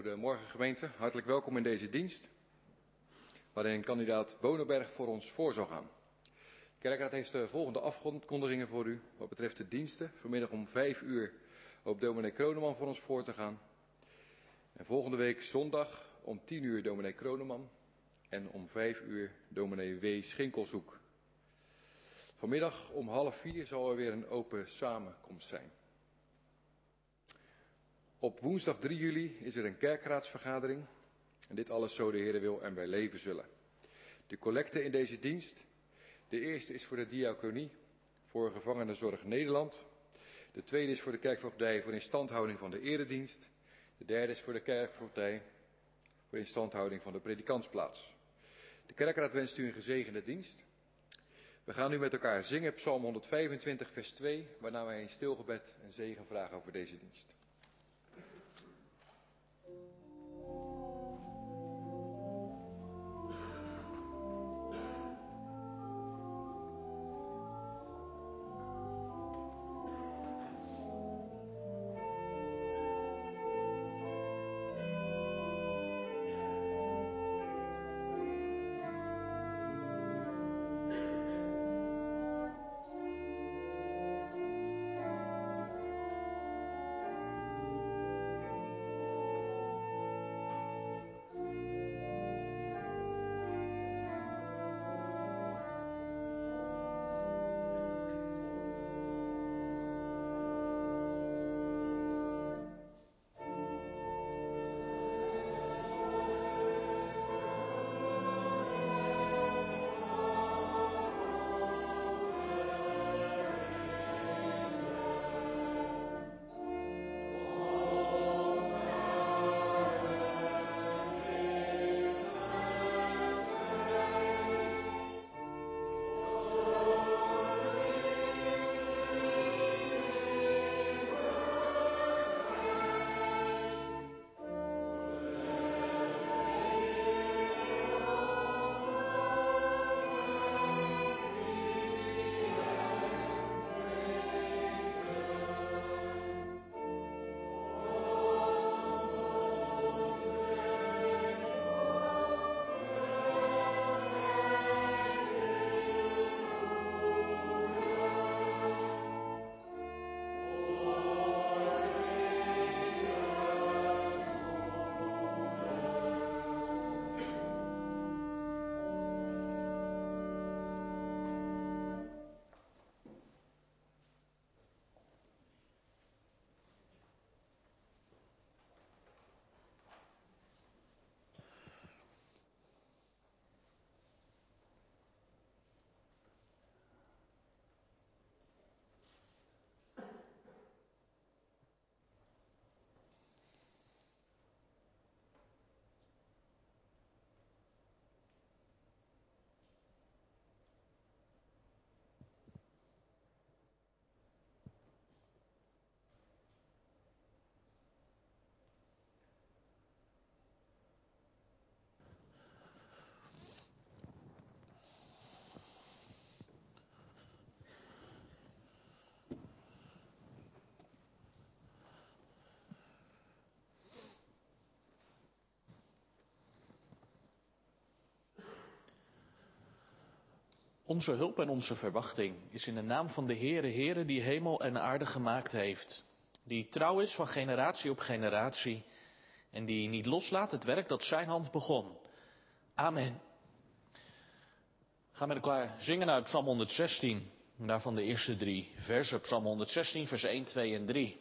Goedemorgen gemeente, hartelijk welkom in deze dienst, waarin kandidaat Bonenberg voor ons voor zal gaan. De kerkraad heeft de volgende afkondigingen voor u wat betreft de diensten. Vanmiddag om 5 uur hoopt dominee Kroneman voor ons voor te gaan. En volgende week zondag om 10 uur dominee Kroneman en om 5 uur dominee W. Schinkelzoek. Vanmiddag om 3:30 zal er weer een open samenkomst zijn. Op woensdag 3 juli is er een kerkraadsvergadering. En dit alles zo de Heere wil en wij leven zullen. De collecte in deze dienst. De eerste is voor de diaconie, voor Gevangenenzorg Nederland. De tweede is voor de kerkvoogdij voor instandhouding van de eredienst. De derde is voor de kerkvoogdij voor instandhouding van de predikantsplaats. De kerkraad wenst u een gezegende dienst. We gaan nu met elkaar zingen Psalm 125 vers 2, waarna wij in stilgebed een zegen vragen over deze dienst. Onze hulp en onze verwachting is in de naam van de Heere die hemel en aarde gemaakt heeft. Die trouw is van generatie op generatie en die niet loslaat het werk dat zijn hand begon. Amen. We gaan met elkaar zingen uit Psalm 116. En daarvan de eerste 3 versen. Psalm 116 vers 1, 2 en 3.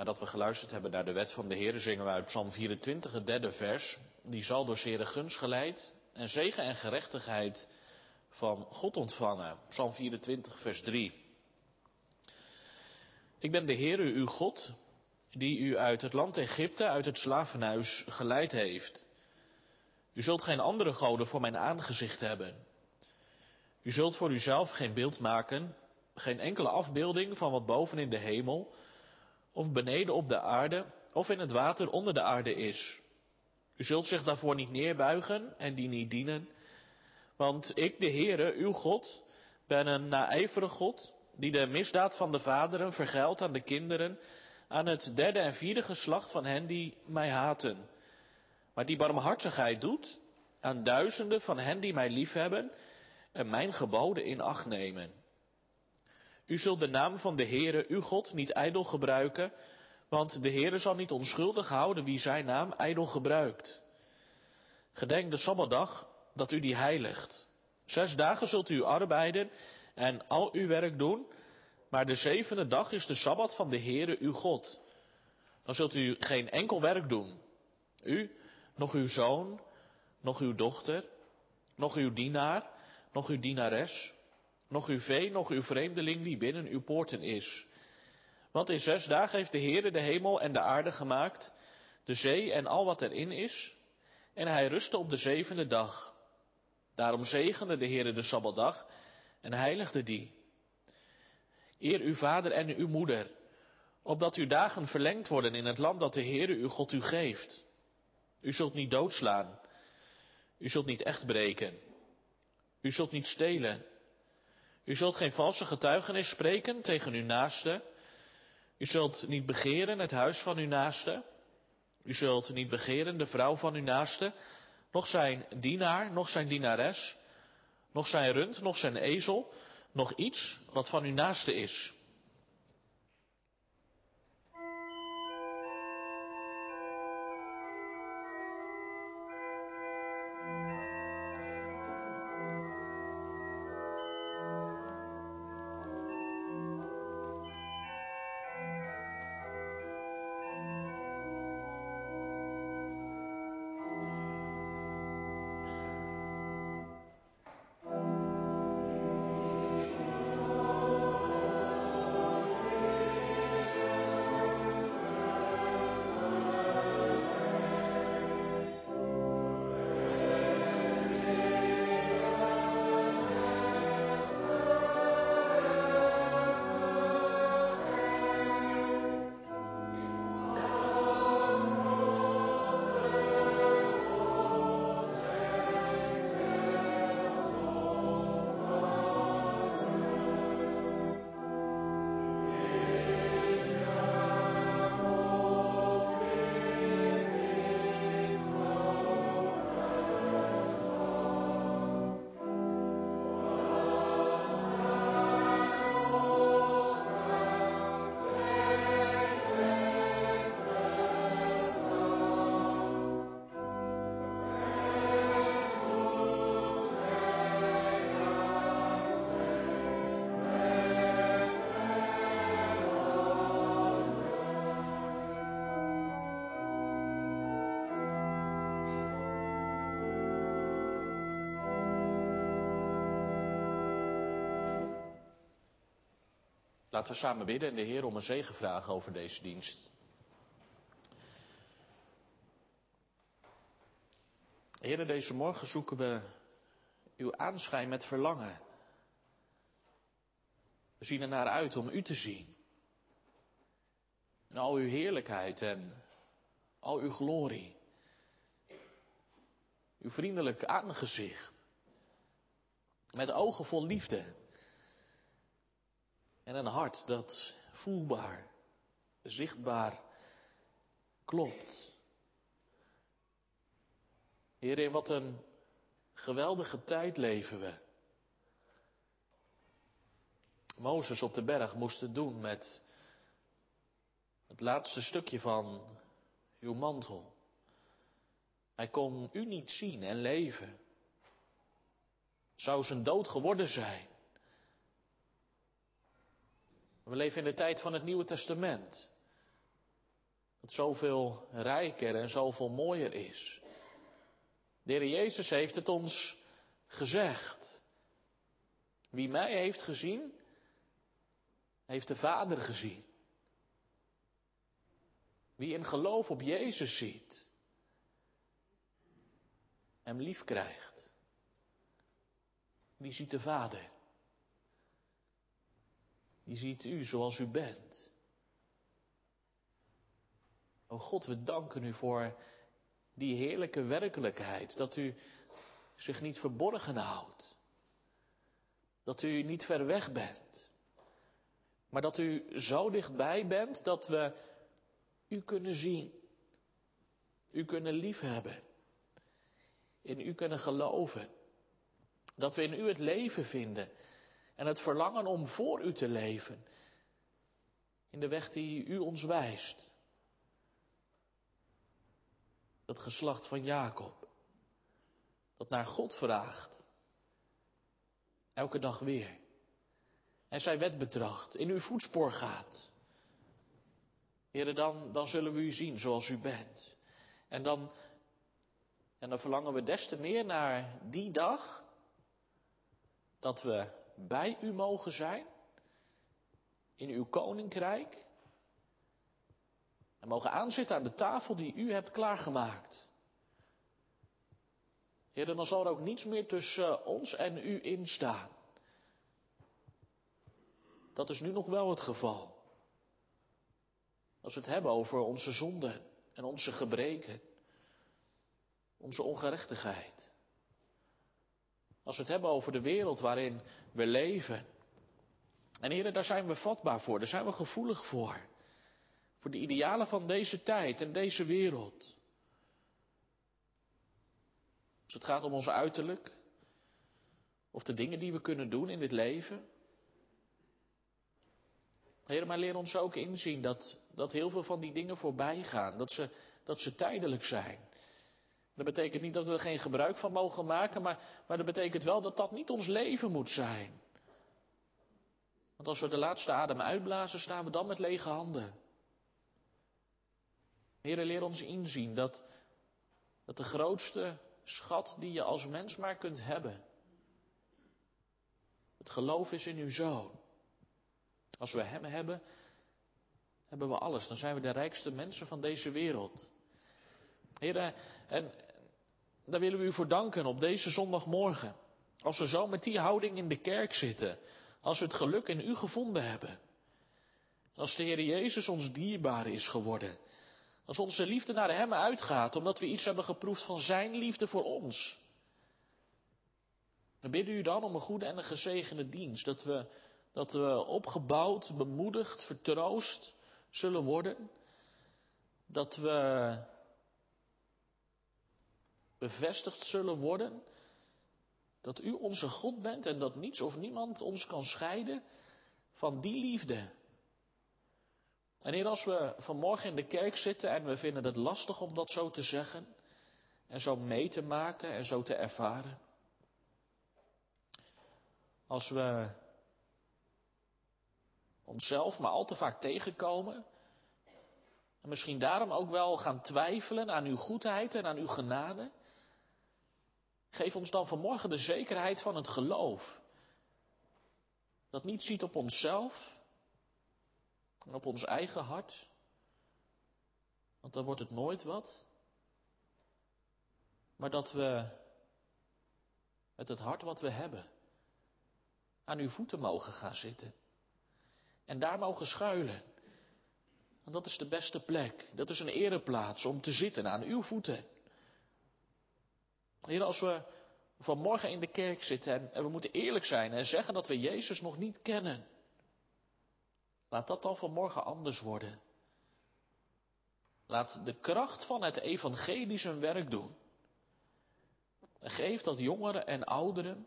Nadat we geluisterd hebben naar de wet van de Heer, zingen we uit Psalm 24, het 3e vers. Die zal door zere gunst geleid en zegen en gerechtigheid van God ontvangen. Psalm 24, vers 3. Ik ben de Heere, uw God, die u uit het land Egypte, uit het slavenhuis geleid heeft. U zult geen andere goden voor mijn aangezicht hebben. U zult voor uzelf geen beeld maken, geen enkele afbeelding van wat boven in de hemel, of beneden op de aarde, of in het water onder de aarde is. U zult zich daarvoor niet neerbuigen en die niet dienen, want ik, de Heere, uw God, ben een naijverig God, die de misdaad van de vaderen vergeldt aan de kinderen, aan het 3e en 4e geslacht van hen die mij haten, maar die barmhartigheid doet aan duizenden van hen die mij liefhebben en mijn geboden in acht nemen. U zult de naam van de Heere, uw God, niet ijdel gebruiken, want de Heere zal niet onschuldig houden wie zijn naam ijdel gebruikt. Gedenk de Sabbatdag, dat u die heiligt. 6 dagen zult u arbeiden en al uw werk doen, maar de 7e dag is de Sabbat van de Heere, uw God. Dan zult u geen enkel werk doen. U, nog uw zoon, nog uw dochter, nog uw dienaar, nog uw dienares, nog uw vee, nog uw vreemdeling die binnen uw poorten is. Want in 6 dagen heeft de Heere de hemel en de aarde gemaakt, de zee en al wat erin is, en hij rustte op de 7e dag. Daarom zegende de Heere de Sabbatdag en heiligde die. Eer uw vader en uw moeder, opdat uw dagen verlengd worden in het land dat de Heere uw God u geeft. U zult niet doodslaan. U zult niet echt breken. U zult niet stelen. U zult geen valse getuigenis spreken tegen uw naaste. U zult niet begeren het huis van uw naaste. U zult niet begeren de vrouw van uw naaste, noch zijn dienaar, noch zijn dienares, noch zijn rund, noch zijn ezel, noch iets wat van uw naaste is. Laten we samen bidden en de Heer om een zegen vragen over deze dienst. Heer, deze morgen zoeken we uw aanschijn met verlangen. We zien er naar uit om u te zien. En al uw heerlijkheid en al uw glorie. Uw vriendelijk aangezicht. Met ogen vol liefde. En een hart dat voelbaar, zichtbaar klopt. Heer, in wat een geweldige tijd leven we. Mozes op de berg moest het doen met het laatste stukje van uw mantel. Hij kon u niet zien en leven. Zou zijn dood geworden zijn. We leven in de tijd van het Nieuwe Testament. het zoveel rijker en zoveel mooier is. De Heer Jezus heeft het ons gezegd. Wie mij heeft gezien, heeft de Vader gezien. Wie in geloof op Jezus ziet, hem lief krijgt, die ziet de Vader. Die ziet u zoals u bent. O God, we danken u voor die heerlijke werkelijkheid. Dat u zich niet verborgen houdt. Dat u niet ver weg bent. Maar dat u zo dichtbij bent dat we u kunnen zien. U kunnen liefhebben. In u kunnen geloven. Dat we in u het leven vinden. En het verlangen om voor u te leven. In de weg die u ons wijst. Dat geslacht van Jacob. Dat naar God vraagt. Elke dag weer. En zijn wet betracht. In uw voetspoor gaat. Heren, dan zullen we u zien zoals u bent. En dan verlangen we des te meer naar die dag. Dat we bij u mogen zijn. In uw koninkrijk. En mogen aanzitten aan de tafel die u hebt klaargemaakt. Heren, dan zal er ook niets meer tussen ons en u instaan. Dat is nu nog wel het geval. Als we het hebben over onze zonden en onze gebreken. Onze ongerechtigheid. Als we het hebben over de wereld waarin we leven. En heren, daar zijn we vatbaar voor, daar zijn we gevoelig voor. Voor de idealen van deze tijd en deze wereld. Als het gaat om ons uiterlijk. Of de dingen die we kunnen doen in dit leven. Heer, maar leer ons ook inzien dat heel veel van die dingen voorbij gaan. Dat ze tijdelijk zijn. Dat betekent niet dat we er geen gebruik van mogen maken. Maar dat betekent wel dat dat niet ons leven moet zijn. Want als we de laatste adem uitblazen, staan we dan met lege handen. Heer, leer ons inzien dat de grootste schat die je als mens maar kunt hebben. Het geloof is in uw Zoon. Als we hem hebben, hebben we alles. Dan zijn we de rijkste mensen van deze wereld. Heer, en daar willen we u voor danken op deze zondagmorgen. Als we zo met die houding in de kerk zitten. Als we het geluk in u gevonden hebben. Als de Heer Jezus ons dierbaar is geworden. Als onze liefde naar hem uitgaat, omdat we iets hebben geproefd van zijn liefde voor ons. We bidden u dan om een goede en een gezegende dienst. Dat we opgebouwd, bemoedigd, vertroost zullen worden. Dat we bevestigd zullen worden. Dat u onze God bent en dat niets of niemand ons kan scheiden van die liefde. En Heer, als we vanmorgen in de kerk zitten en we vinden het lastig om dat zo te zeggen. En zo mee te maken en zo te ervaren. Als we onszelf maar al te vaak tegenkomen. En misschien daarom ook wel gaan twijfelen aan uw goedheid en aan uw genade. Geef ons dan vanmorgen de zekerheid van het geloof. Dat niet ziet op onszelf. En op ons eigen hart. Want dan wordt het nooit wat. Maar dat we met het hart wat we hebben. Aan uw voeten mogen gaan zitten. En daar mogen schuilen. Want dat is de beste plek. Dat is een ereplaats om te zitten aan uw voeten. Heer, als we vanmorgen in de kerk zitten en we moeten eerlijk zijn en zeggen dat we Jezus nog niet kennen. Laat dat dan vanmorgen anders worden. Laat de kracht van het evangelie zijn werk doen. En geef dat jongeren en ouderen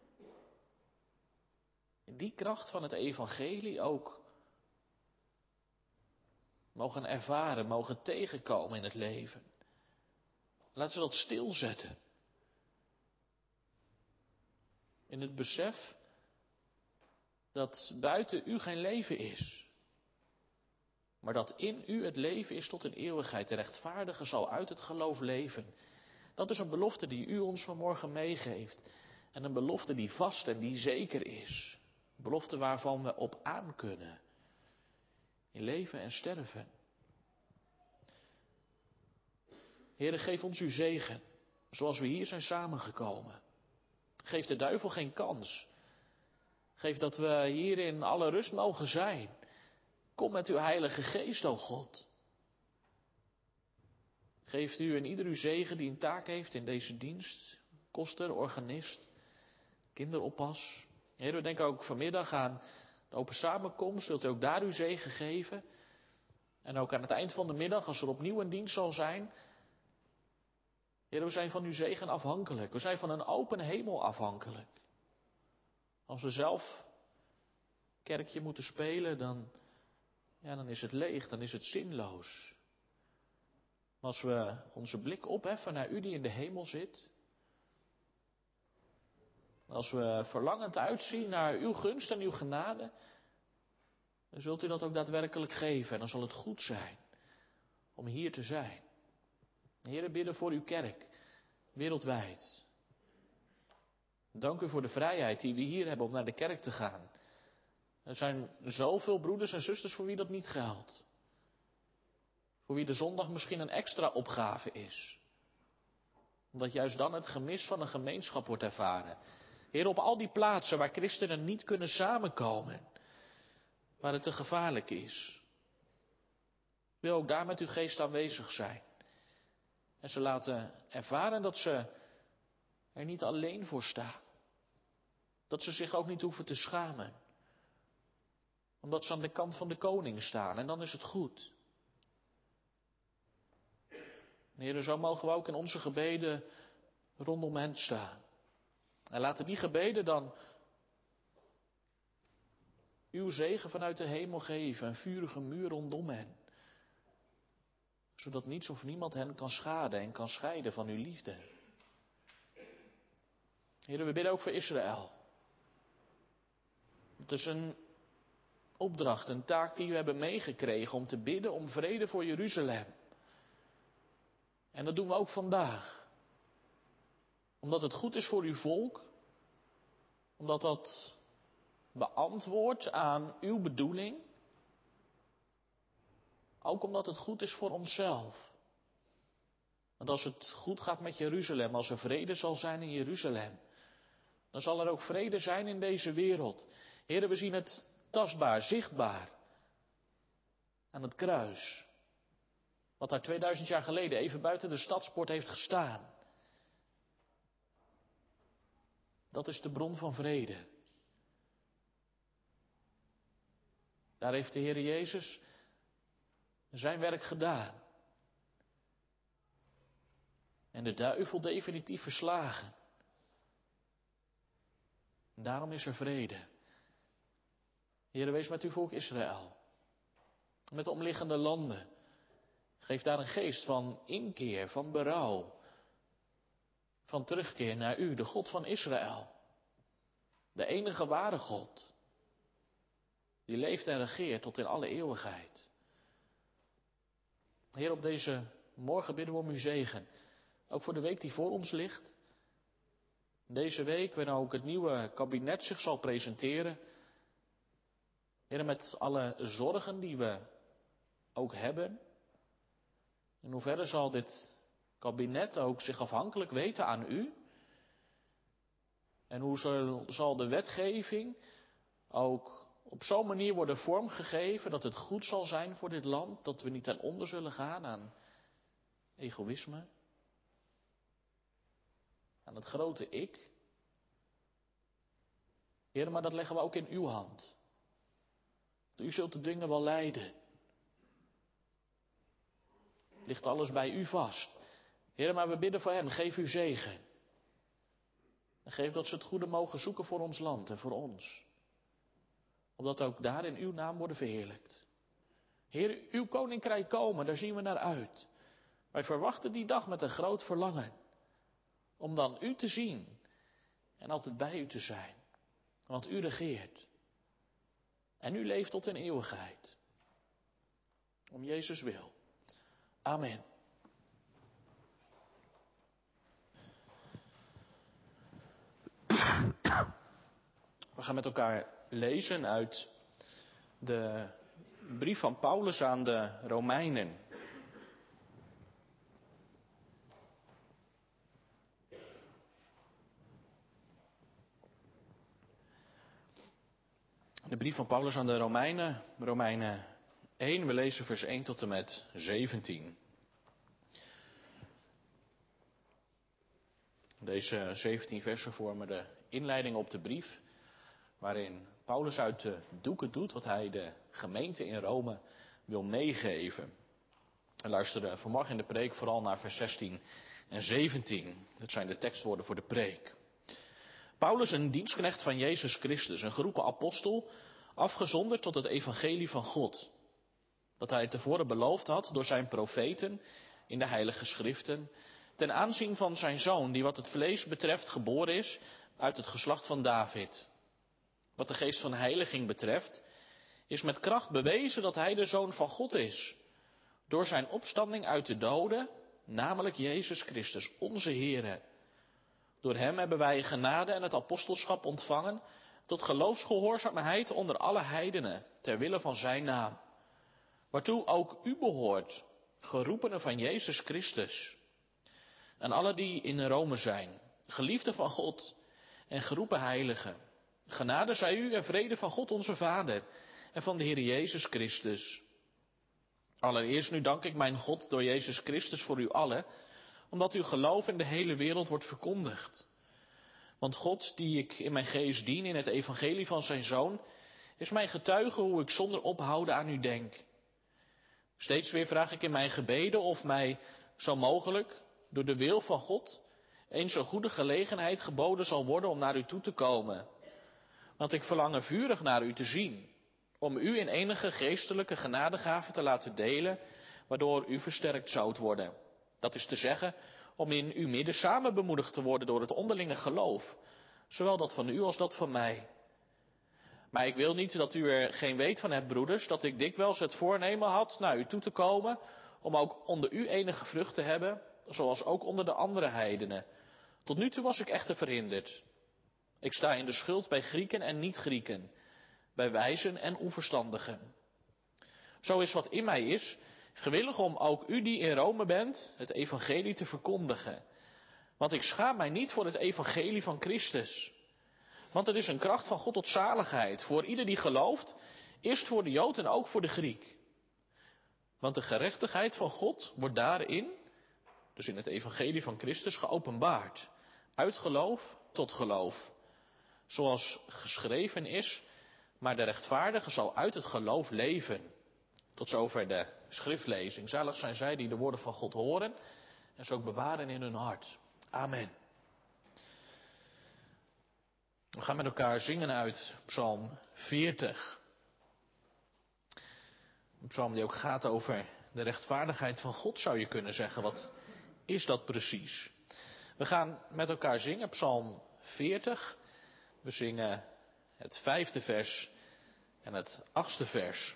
die kracht van het evangelie ook mogen ervaren, mogen tegenkomen in het leven. Laat ze dat stilzetten. In het besef dat buiten u geen leven is. Maar dat in u het leven is tot in eeuwigheid. De rechtvaardige zal uit het geloof leven. Dat is een belofte die u ons vanmorgen meegeeft. En een belofte die vast en die zeker is. Een belofte waarvan we op aan kunnen. In leven en sterven. Heere, geef ons uw zegen. Zoals we hier zijn samengekomen. Geef de duivel geen kans. Geef dat we hier in alle rust mogen zijn. Kom met uw Heilige Geest, o God. Geeft u en ieder uw zegen die een taak heeft in deze dienst. Koster, organist, kinderoppas. Heer, we denken ook vanmiddag aan de open samenkomst. Wilt u ook daar uw zegen geven? En ook aan het eind van de middag, als er opnieuw een dienst zal zijn. Heer, we zijn van uw zegen afhankelijk. We zijn van een open hemel afhankelijk. Als we zelf kerkje moeten spelen, dan is het leeg, dan is het zinloos. Maar als we onze blik opheffen naar u die in de hemel zit. Als we verlangend uitzien naar uw gunst en uw genade. Dan zult u dat ook daadwerkelijk geven. En dan zal het goed zijn om hier te zijn. Heere, bidden voor uw kerk. Wereldwijd. Dank u voor de vrijheid die we hier hebben om naar de kerk te gaan. Er zijn zoveel broeders en zusters voor wie dat niet geldt. Voor wie de zondag misschien een extra opgave is. Omdat juist dan het gemis van een gemeenschap wordt ervaren. Heer, op al die plaatsen waar christenen niet kunnen samenkomen. Waar het te gevaarlijk is. Wil ook daar met uw geest aanwezig zijn. En ze laten ervaren dat ze er niet alleen voor staan. Dat ze zich ook niet hoeven te schamen. Omdat ze aan de kant van de koning staan. En dan is het goed. Heer, zo mogen we ook in onze gebeden rondom hen staan. En laten die gebeden dan uw zegen vanuit de hemel geven. Een vurige muur rondom hen. Zodat niets of niemand hen kan schaden en kan scheiden van uw liefde. Heer, we bidden ook voor Israël. Het is een opdracht, een taak die we hebben meegekregen om te bidden om vrede voor Jeruzalem. En dat doen we ook vandaag. Omdat het goed is voor uw volk. Omdat dat beantwoordt aan uw bedoeling. Ook omdat het goed is voor onszelf. Want als het goed gaat met Jeruzalem, als er vrede zal zijn in Jeruzalem, dan zal er ook vrede zijn in deze wereld. Heren, we zien het tastbaar, zichtbaar. Aan het kruis. Wat daar 2000 jaar geleden even buiten de stadspoort heeft gestaan. Dat is de bron van vrede. Daar heeft de Heer Jezus zijn werk gedaan. En de duivel definitief verslagen. En daarom is er vrede. Heer, wees met uw volk Israël. Met de omliggende landen. Geef daar een geest van inkeer, van berouw. Van terugkeer naar u, de God van Israël. De enige ware God. Die leeft en regeert tot in alle eeuwigheid. Heer, op deze morgen bidden we om uw zegen. Ook voor de week die voor ons ligt. Deze week, wanneer ook het nieuwe kabinet zich zal presenteren. Heer, met alle zorgen die we ook hebben. In hoeverre zal dit kabinet ook zich afhankelijk weten aan u? En hoe zal de wetgeving ook op zo'n manier worden vormgegeven dat het goed zal zijn voor dit land, dat we niet ten onder zullen gaan aan egoïsme, aan het grote ik. Heer, maar dat leggen we ook in uw hand. U zult de dingen wel leiden. Ligt alles bij u vast. Heer, maar we bidden voor hen, geef uw zegen. En geef dat ze het goede mogen zoeken voor ons land en voor ons. Opdat ook daar in uw naam worden verheerlijkt. Heer, uw koninkrijk komen, daar zien we naar uit. Wij verwachten die dag met een groot verlangen. Om dan u te zien en altijd bij u te zijn. Want u regeert. En u leeft tot in eeuwigheid. Om Jezus wil. Amen. We gaan met elkaar lezen uit de brief van Paulus aan de Romeinen. De brief van Paulus aan de Romeinen, Romeinen 1, we lezen vers 1 tot en met 17. Deze 17 versen vormen de inleiding op de brief, waarin Paulus uit de doeken doet wat hij de gemeente in Rome wil meegeven. We luisteren vanmorgen in de preek vooral naar vers 16 en 17. Dat zijn de tekstwoorden voor de preek. Paulus, een dienstknecht van Jezus Christus, een geroepen apostel, afgezonderd tot het evangelie van God, dat hij tevoren beloofd had door zijn profeten in de heilige schriften, ten aanzien van zijn zoon, die wat het vlees betreft geboren is uit het geslacht van David. Wat de geest van heiliging betreft, is met kracht bewezen dat hij de zoon van God is, door zijn opstanding uit de doden, namelijk Jezus Christus, onze Here. Door hem hebben wij genade en het apostelschap ontvangen, tot geloofsgehoorzaamheid onder alle heidenen, ter wille van zijn naam. Waartoe ook u behoort, geroepenen van Jezus Christus. En alle die in Rome zijn, geliefden van God en geroepen heiligen. Genade zij u en vrede van God onze Vader en van de Heer Jezus Christus. Allereerst nu dank ik mijn God door Jezus Christus voor u allen, omdat uw geloof in de hele wereld wordt verkondigd. Want God, die ik in mijn geest dien in het evangelie van zijn Zoon, is mijn getuige hoe ik zonder ophouden aan u denk. Steeds weer vraag ik in mijn gebeden of mij zo mogelijk, door de wil van God, eens zo'n goede gelegenheid geboden zal worden om naar u toe te komen. Want ik verlang er vurig naar u te zien, om u in enige geestelijke genadegave te laten delen, waardoor u versterkt zoudt worden. Dat is te zeggen, om in uw midden samen bemoedigd te worden door het onderlinge geloof, zowel dat van u als dat van mij. Maar ik wil niet dat u er geen weet van hebt, broeders, dat ik dikwijls het voornemen had naar u toe te komen, om ook onder u enige vrucht te hebben, zoals ook onder de andere heidenen. Tot nu toe was ik echter verhinderd. Ik sta in de schuld bij Grieken en niet-Grieken, bij wijzen en onverstandigen. Zo is wat in mij is, gewillig om ook u die in Rome bent, het evangelie te verkondigen. Want ik schaam mij niet voor het evangelie van Christus. Want het is een kracht van God tot zaligheid, voor ieder die gelooft, eerst voor de Jood en ook voor de Griek. Want de gerechtigheid van God wordt daarin, dus in het evangelie van Christus, geopenbaard. Uit geloof tot geloof. Zoals geschreven is, maar de rechtvaardige zal uit het geloof leven. Tot zover de schriftlezing. Zalig zijn zij die de woorden van God horen en ze ook bewaren in hun hart. Amen. We gaan met elkaar zingen uit Psalm 40. Een psalm die ook gaat over de rechtvaardigheid van God, zou je kunnen zeggen. Wat is dat precies? We gaan met elkaar zingen, Psalm 40. We zingen het 5e vers en het 8e vers.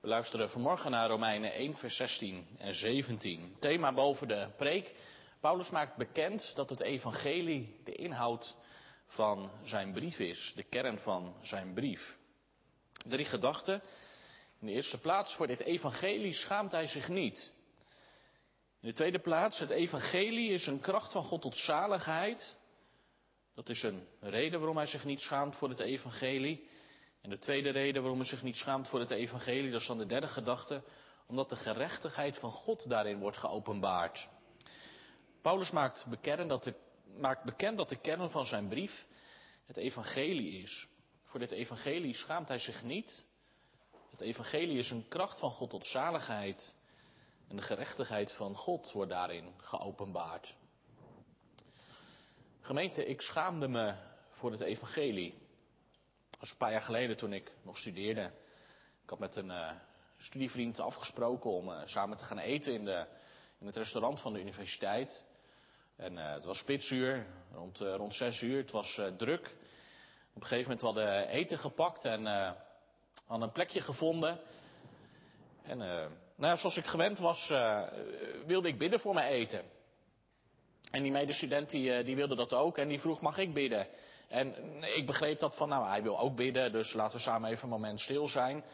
We luisteren vanmorgen naar Romeinen 1, vers 16 en 17. Thema boven de preek. Paulus maakt bekend dat het evangelie de inhoud van zijn brief is. De kern van zijn brief. 3 gedachten. In de eerste plaats, voor dit evangelie schaamt hij zich niet. In de tweede plaats, het evangelie is een kracht van God tot zaligheid. Dat is een reden waarom hij zich niet schaamt voor het evangelie. En de tweede reden waarom hij zich niet schaamt voor het evangelie, dat is dan de derde gedachte, omdat de gerechtigheid van God daarin wordt geopenbaard. Paulus maakt bekend dat de kern van zijn brief het evangelie is. Voor dit evangelie schaamt hij zich niet. Het evangelie is een kracht van God tot zaligheid. En de gerechtigheid van God wordt daarin geopenbaard. Gemeente, ik schaamde me voor het evangelie. Dat was een paar jaar geleden toen ik nog studeerde. Ik had met een studievriend afgesproken om samen te gaan eten in het restaurant van de universiteit. En het was spitsuur, rond 6 uur. Het was druk. Op een gegeven moment hadden we eten gepakt en hadden een plekje gevonden. En zoals ik gewend was, wilde ik bidden voor mijn eten. En die medestudent die wilde dat ook en die vroeg, mag ik bidden? En ik begreep dat van, hij wil ook bidden, dus laten we samen even een moment stil zijn.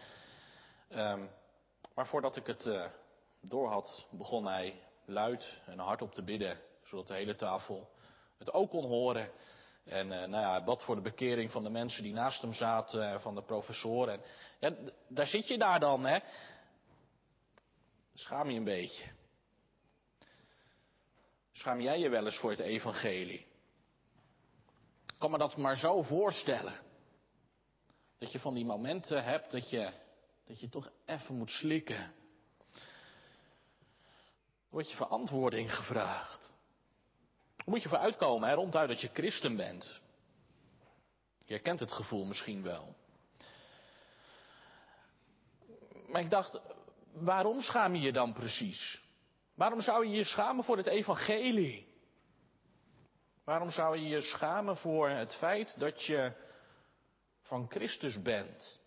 Maar voordat ik het door had, begon hij luid en hardop te bidden, zodat de hele tafel het ook kon horen. En hij bad voor de bekering van de mensen die naast hem zaten, van de professor. En ja, daar zit je daar dan, hè. Schaam je een beetje. Schaam jij je wel eens voor het evangelie? Ik kan me dat maar zo voorstellen. Dat je van die momenten hebt dat je toch even moet slikken. Er wordt je verantwoording gevraagd. Daar moet je voor uitkomen, ronduit dat je christen bent. Je kent het gevoel misschien wel. Maar ik dacht, waarom schaam je je dan precies? Waarom zou je je schamen voor het evangelie? Waarom zou je je schamen voor het feit dat je van Christus bent?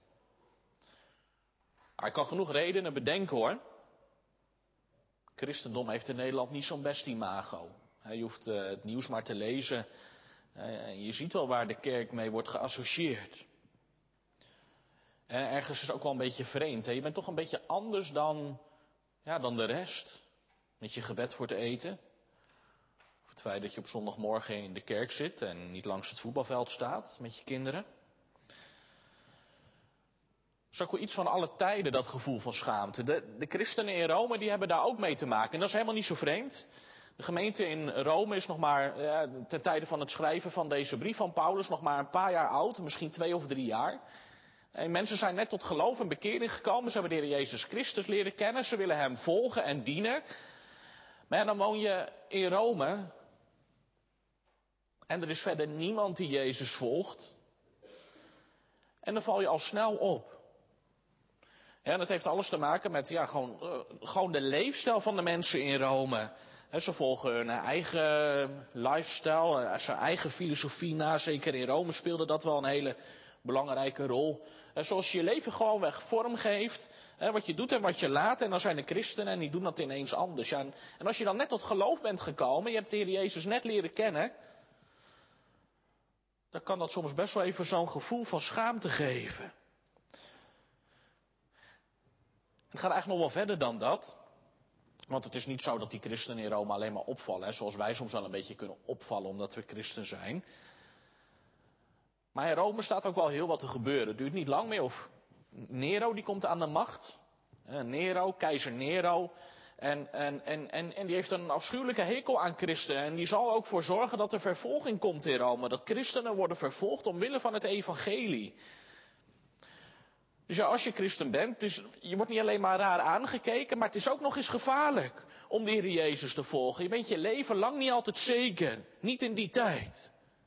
Ik kan genoeg redenen bedenken hoor. Christendom heeft in Nederland niet zo'n best imago. Je hoeft het nieuws maar te lezen. Je ziet wel waar de kerk mee wordt geassocieerd. Ergens is het ook wel een beetje vreemd. Je bent toch een beetje anders dan de rest. Met je gebed voor het eten. Of het feit dat je op zondagmorgen in de kerk zit en niet langs het voetbalveld staat met je kinderen. Dat is ook wel iets van alle tijden, dat gevoel van schaamte. De christenen in Rome die hebben daar ook mee te maken. En dat is helemaal niet zo vreemd. De gemeente in Rome is nog maar, ten tijde van het schrijven van deze brief van Paulus, nog maar een paar jaar oud. Misschien 2 of 3 jaar. En mensen zijn net tot geloof en bekering gekomen. Ze hebben de Heer Jezus Christus leren kennen. Ze willen hem volgen en dienen. Maar dan woon je in Rome. En er is verder niemand die Jezus volgt. En dan val je al snel op. En dat heeft alles te maken met gewoon de leefstijl van de mensen in Rome. Ze volgen hun eigen lifestyle, zijn eigen filosofie na. Zeker in Rome speelde dat wel een hele belangrijke rol. Zoals je je leven gewoon weg vorm geeft. Wat je doet en wat je laat. En dan zijn de christenen en die doen dat ineens anders. Ja, en als je dan net tot geloof bent gekomen. Je hebt de Heer Jezus net leren kennen. Dan kan dat soms best wel even zo'n gevoel van schaamte geven. Het gaat eigenlijk nog wel verder dan dat. Want het is niet zo dat die christenen in Rome alleen maar opvallen. Zoals wij soms wel een beetje kunnen opvallen omdat we christen zijn. Maar in Rome staat ook wel heel wat te gebeuren. Het duurt niet lang meer of Nero die komt aan de macht. Nero, keizer Nero. En die heeft een afschuwelijke hekel aan christenen. En die zal ook voor zorgen dat er vervolging komt in Rome. Dat christenen worden vervolgd omwille van het evangelie. Dus als je christen bent, dus je wordt niet alleen maar raar aangekeken, maar het is ook nog eens gevaarlijk om de Heer Jezus te volgen. Je bent je leven lang niet altijd zeker. Niet in die tijd.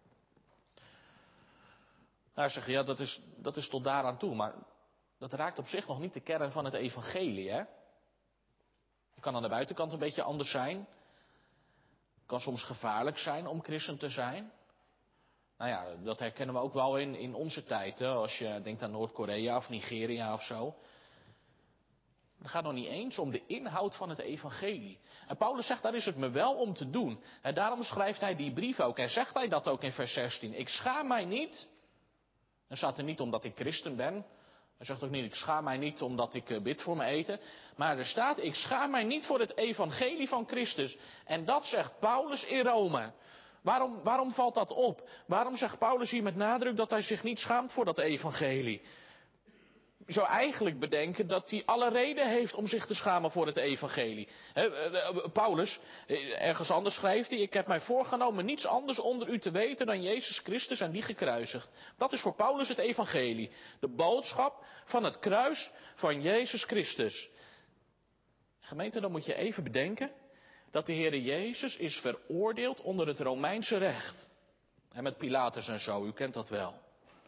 Zeg je, dat is tot daaraan toe, maar dat raakt op zich nog niet de kern van het evangelie, hè? Het kan aan de buitenkant een beetje anders zijn. Het kan soms gevaarlijk zijn om christen te zijn. Dat herkennen we ook wel in onze tijd, hè? Als je denkt aan Noord-Korea of Nigeria of zo. Het gaat nog niet eens om de inhoud van het evangelie. En Paulus zegt, daar is het me wel om te doen. En daarom schrijft hij die brief ook. En zegt hij dat ook in vers 16. Ik schaam mij niet. Dan staat er niet omdat ik christen ben. Hij zegt ook niet, ik schaam mij niet omdat ik bid voor mijn eten. Maar er staat, ik schaam mij niet voor het evangelie van Christus. En dat zegt Paulus in Rome. Waarom valt dat op? Waarom zegt Paulus hier met nadruk dat hij zich niet schaamt voor dat evangelie? Je zou eigenlijk bedenken dat hij alle reden heeft om zich te schamen voor het evangelie. Paulus, ergens anders schrijft hij, ik heb mij voorgenomen niets anders onder u te weten dan Jezus Christus en die gekruisigd. Dat is voor Paulus het evangelie. De boodschap van het kruis van Jezus Christus. Gemeente, dan moet je even bedenken dat de Heere Jezus is veroordeeld onder het Romeinse recht. En met Pilatus en zo, u kent dat wel.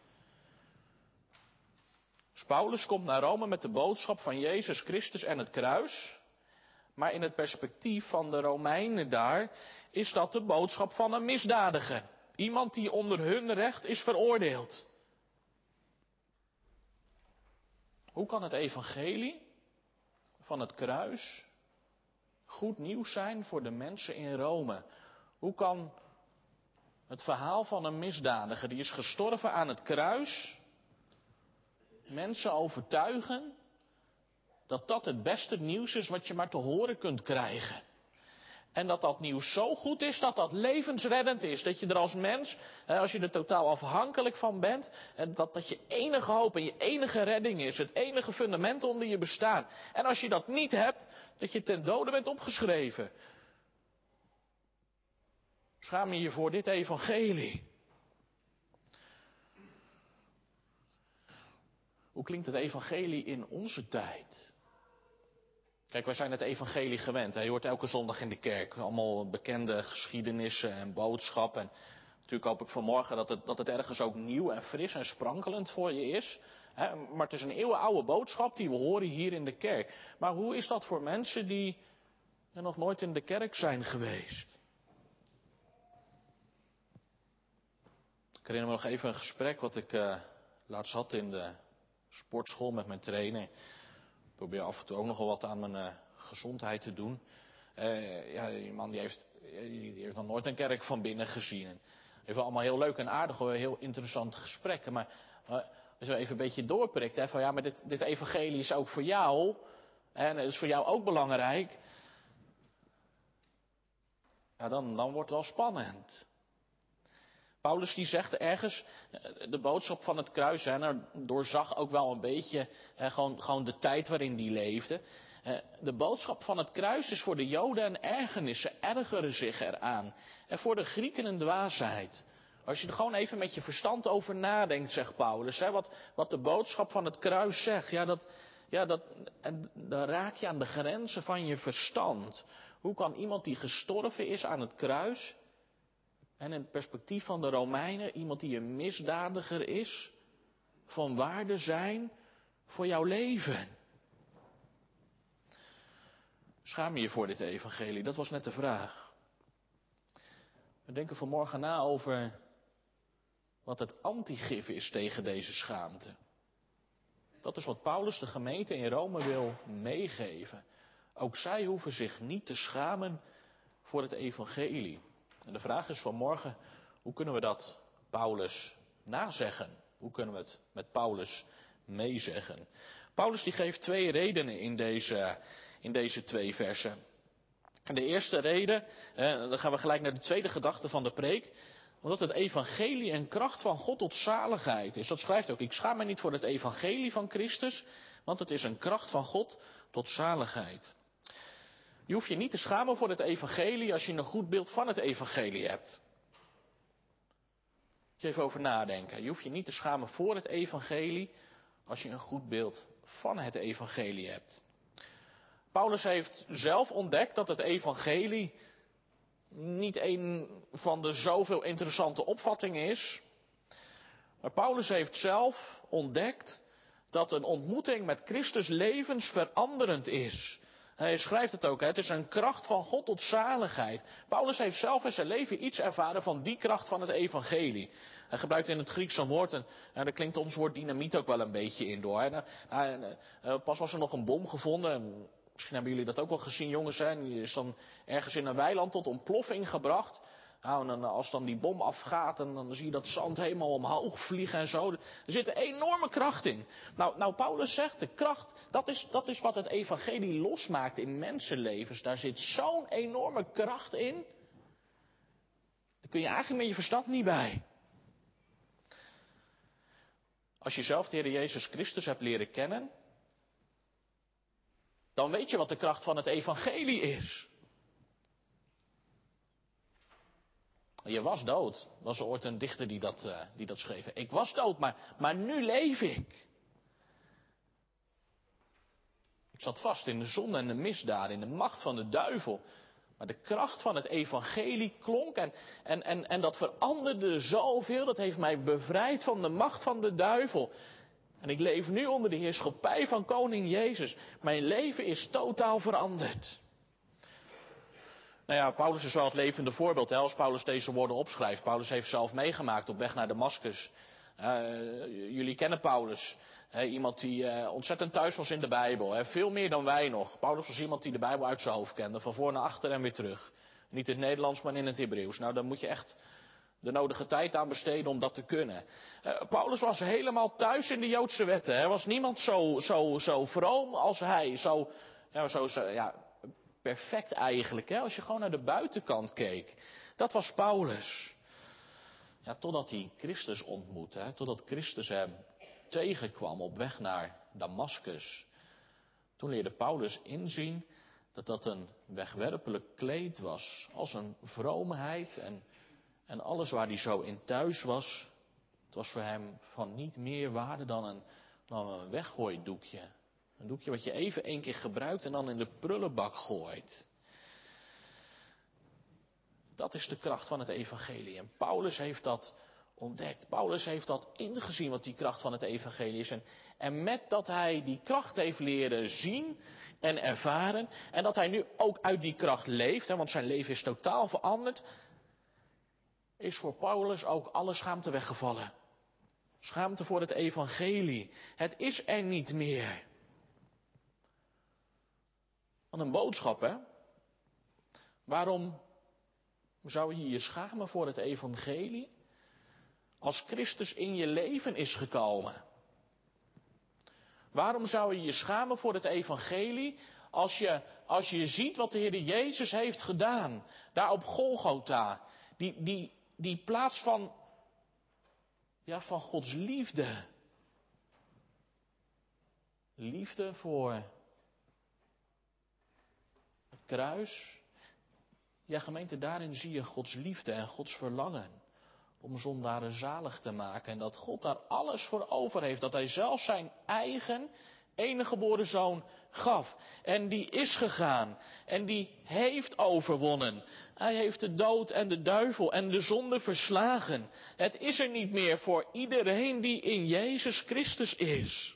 Dus Paulus komt naar Rome met de boodschap van Jezus Christus en het kruis. Maar in het perspectief van de Romeinen daar is dat de boodschap van een misdadiger. Iemand die onder hun recht is veroordeeld. Hoe kan het evangelie van het kruis goed nieuws zijn voor de mensen in Rome? Hoe kan het verhaal van een misdadiger die is gestorven aan het kruis mensen overtuigen dat dat het beste nieuws is wat je maar te horen kunt krijgen? En dat dat nieuws zo goed is dat dat levensreddend is. Dat je er als mens, als je er totaal afhankelijk van bent, dat je enige hoop en je enige redding is. Het enige fundament onder je bestaan. En als je dat niet hebt, dat je ten dode bent opgeschreven. Schaam je je voor dit evangelie? Hoe klinkt het evangelie in onze tijd? Kijk, wij zijn het evangelie gewend. Je hoort elke zondag in de kerk allemaal bekende geschiedenissen en boodschappen. Natuurlijk hoop ik vanmorgen dat het ergens ook nieuw en fris en sprankelend voor je is. Maar het is een eeuwenoude boodschap die we horen hier in de kerk. Maar hoe is dat voor mensen die nog nooit in de kerk zijn geweest? Ik herinner me nog even een gesprek wat ik laatst had in de sportschool met mijn trainer. Ik probeer af en toe ook nogal wat aan mijn gezondheid te doen. Die man die heeft nog nooit een kerk van binnen gezien. Het heeft allemaal heel leuk en aardig, heel interessante gesprekken. Maar als je even een beetje doorprikt, van ja, maar dit evangelie is ook voor jou. En het is voor jou ook belangrijk. Ja, dan wordt het wel spannend. Paulus die zegt ergens, de boodschap van het kruis, doorzag ook wel een beetje gewoon de tijd waarin die leefde. De boodschap van het kruis is voor de Joden een ergernis, ze ergeren zich eraan. En voor de Grieken een dwaasheid. Als je er gewoon even met je verstand over nadenkt, zegt Paulus, wat de boodschap van het kruis zegt, dan raak je aan de grenzen van je verstand. Hoe kan iemand die gestorven is aan het kruis, en in het perspectief van de Romeinen, iemand die een misdadiger is, van waarde zijn voor jouw leven? Schaam je je voor dit evangelie? Dat was net de vraag. We denken vanmorgen na over wat het antigif is tegen deze schaamte. Dat is wat Paulus de gemeente in Rome wil meegeven. Ook zij hoeven zich niet te schamen voor het evangelie. En de vraag is vanmorgen, hoe kunnen we dat Paulus nazeggen? Hoe kunnen we het met Paulus meezeggen? Paulus die geeft 2 redenen in deze 2 versen. En de eerste reden, dan gaan we gelijk naar de tweede gedachte van de preek. Omdat het evangelie een kracht van God tot zaligheid is. Dat schrijft ook, ik schaam me niet voor het evangelie van Christus, want het is een kracht van God tot zaligheid. Je hoeft je niet te schamen voor het evangelie als je een goed beeld van het evangelie hebt. Moet je even over nadenken. Je hoeft je niet te schamen voor het evangelie als je een goed beeld van het evangelie hebt. Paulus heeft zelf ontdekt dat het evangelie niet een van de zoveel interessante opvattingen is. Maar Paulus heeft zelf ontdekt dat een ontmoeting met Christus levensveranderend is. Hij schrijft het ook, het is een kracht van God tot zaligheid. Paulus heeft zelf in zijn leven iets ervaren van die kracht van het evangelie. Hij gebruikt in het Grieks een woord, en daar klinkt ons woord dynamiet ook wel een beetje in door. Pas was er nog een bom gevonden, misschien hebben jullie dat ook wel gezien jongens, die is dan ergens in een weiland tot ontploffing gebracht. Nou, en dan, als dan die bom afgaat, en dan zie je dat zand helemaal omhoog vliegen en zo. Er zit een enorme kracht in. Nou, Paulus zegt, de kracht, dat is wat het evangelie losmaakt in mensenlevens. Daar zit zo'n enorme kracht in. Daar kun je eigenlijk met je verstand niet bij. Als je zelf de Heer Jezus Christus hebt leren kennen, dan weet je wat de kracht van het evangelie is. Je was dood. Was er ooit een dichter die dat schreef. Ik was dood, maar nu leef ik. Ik zat vast in de zonde en de misdaad, in de macht van de duivel. Maar de kracht van het evangelie klonk en dat veranderde zoveel. Dat heeft mij bevrijd van de macht van de duivel. En ik leef nu onder de heerschappij van koning Jezus. Mijn leven is totaal veranderd. Nou ja, Paulus is wel het levende voorbeeld, als Paulus deze woorden opschrijft. Paulus heeft zelf meegemaakt op weg naar Damascus. Jullie kennen Paulus. Iemand die ontzettend thuis was in de Bijbel. Veel meer dan wij nog. Paulus was iemand die de Bijbel uit zijn hoofd kende. Van voor naar achter en weer terug. Niet in het Nederlands, maar in het Hebreeuws. Nou, daar moet je echt de nodige tijd aan besteden om dat te kunnen. Paulus was helemaal thuis in de Joodse wetten. Er was niemand zo vroom als hij. Perfect eigenlijk, als je gewoon naar de buitenkant keek. Dat was Paulus. Ja, totdat hij Christus ontmoette, totdat Christus hem tegenkwam op weg naar Damascus. Toen leerde Paulus inzien dat dat een wegwerpelijk kleed was, als een vroomheid en alles waar hij zo in thuis was. Het was voor hem van niet meer waarde dan een weggooidoekje. Een doekje wat je even 1 keer gebruikt en dan in de prullenbak gooit. Dat is de kracht van het evangelie. En Paulus heeft dat ontdekt. Paulus heeft dat ingezien wat die kracht van het evangelie is. En met dat hij die kracht heeft leren zien en ervaren. En dat hij nu ook uit die kracht leeft. Want zijn leven is totaal veranderd. Is voor Paulus ook alle schaamte weggevallen. Schaamte voor het evangelie. Het is er niet meer. Wat een boodschap, Waarom zou je je schamen voor het evangelie als Christus in je leven is gekomen? Waarom zou je je schamen voor het evangelie als je ziet wat de Heer Jezus heeft gedaan, daar op Golgotha, die plaats van Gods liefde. Liefde voor het kruis. Ja, gemeente, daarin zie je Gods liefde en Gods verlangen om zondaren zalig te maken. En dat God daar alles voor over heeft. Dat hij zelf zijn eigen enige geboren zoon gaf. En die is gegaan. En die heeft overwonnen. Hij heeft de dood en de duivel en de zonde verslagen. Het is er niet meer voor iedereen die in Jezus Christus is.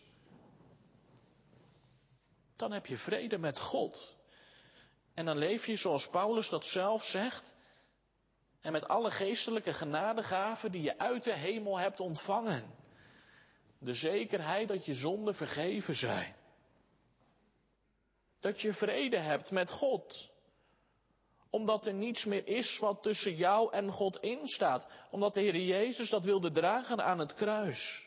Dan heb je vrede met God. En dan leef je zoals Paulus dat zelf zegt. En met alle geestelijke genadegaven die je uit de hemel hebt ontvangen. De zekerheid dat je zonden vergeven zijn. Dat je vrede hebt met God. Omdat er niets meer is wat tussen jou en God instaat. Omdat de Heer Jezus dat wilde dragen aan het kruis.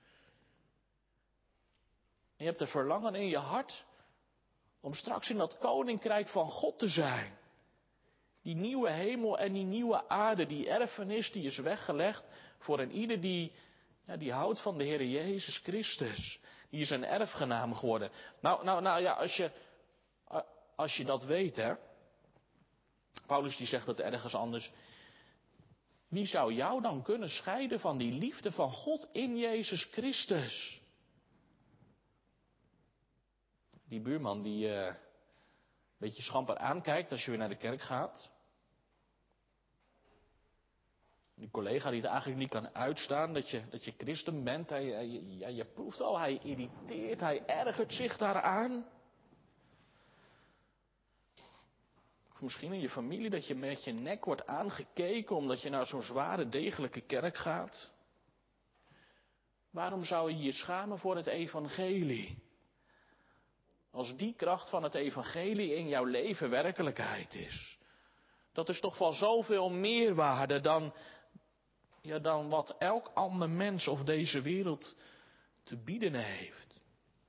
En je hebt een verlangen in je hart om straks in dat koninkrijk van God te zijn. Die nieuwe hemel en die nieuwe aarde, die erfenis die is weggelegd voor een ieder die houdt van de Heer Jezus Christus. Die is een erfgenaam geworden. Als je dat weet, Paulus die zegt dat ergens anders. Wie zou jou dan kunnen scheiden van die liefde van God in Jezus Christus? Die buurman die een beetje schamper aankijkt als je weer naar de kerk gaat. Die collega die het eigenlijk niet kan uitstaan dat je christen bent. Je proeft al, hij irriteert, hij ergert zich daaraan. Of misschien in je familie dat je met je nek wordt aangekeken omdat je naar zo'n zware, degelijke kerk gaat. Waarom zou je je schamen voor het evangelie? Als die kracht van het evangelie in jouw leven werkelijkheid is. Dat is toch van zoveel meerwaarde dan wat elk ander mens of deze wereld te bieden heeft.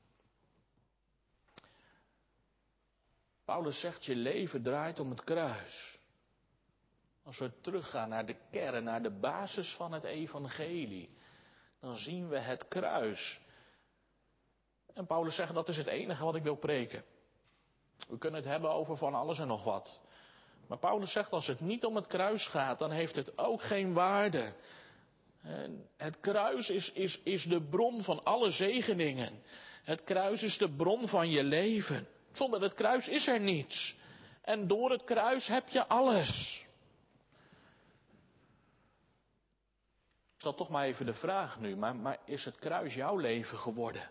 Paulus zegt, je leven draait om het kruis. Als we teruggaan naar de kern, naar de basis van het evangelie, dan zien we het kruis. En Paulus zegt, dat is het enige wat ik wil preken. We kunnen het hebben over van alles en nog wat. Maar Paulus zegt, als het niet om het kruis gaat, dan heeft het ook geen waarde. En het kruis is de bron van alle zegeningen. Het kruis is de bron van je leven. Zonder het kruis is er niets. En door het kruis heb je alles. Ik stel toch maar even de vraag nu, maar is het kruis jouw leven geworden?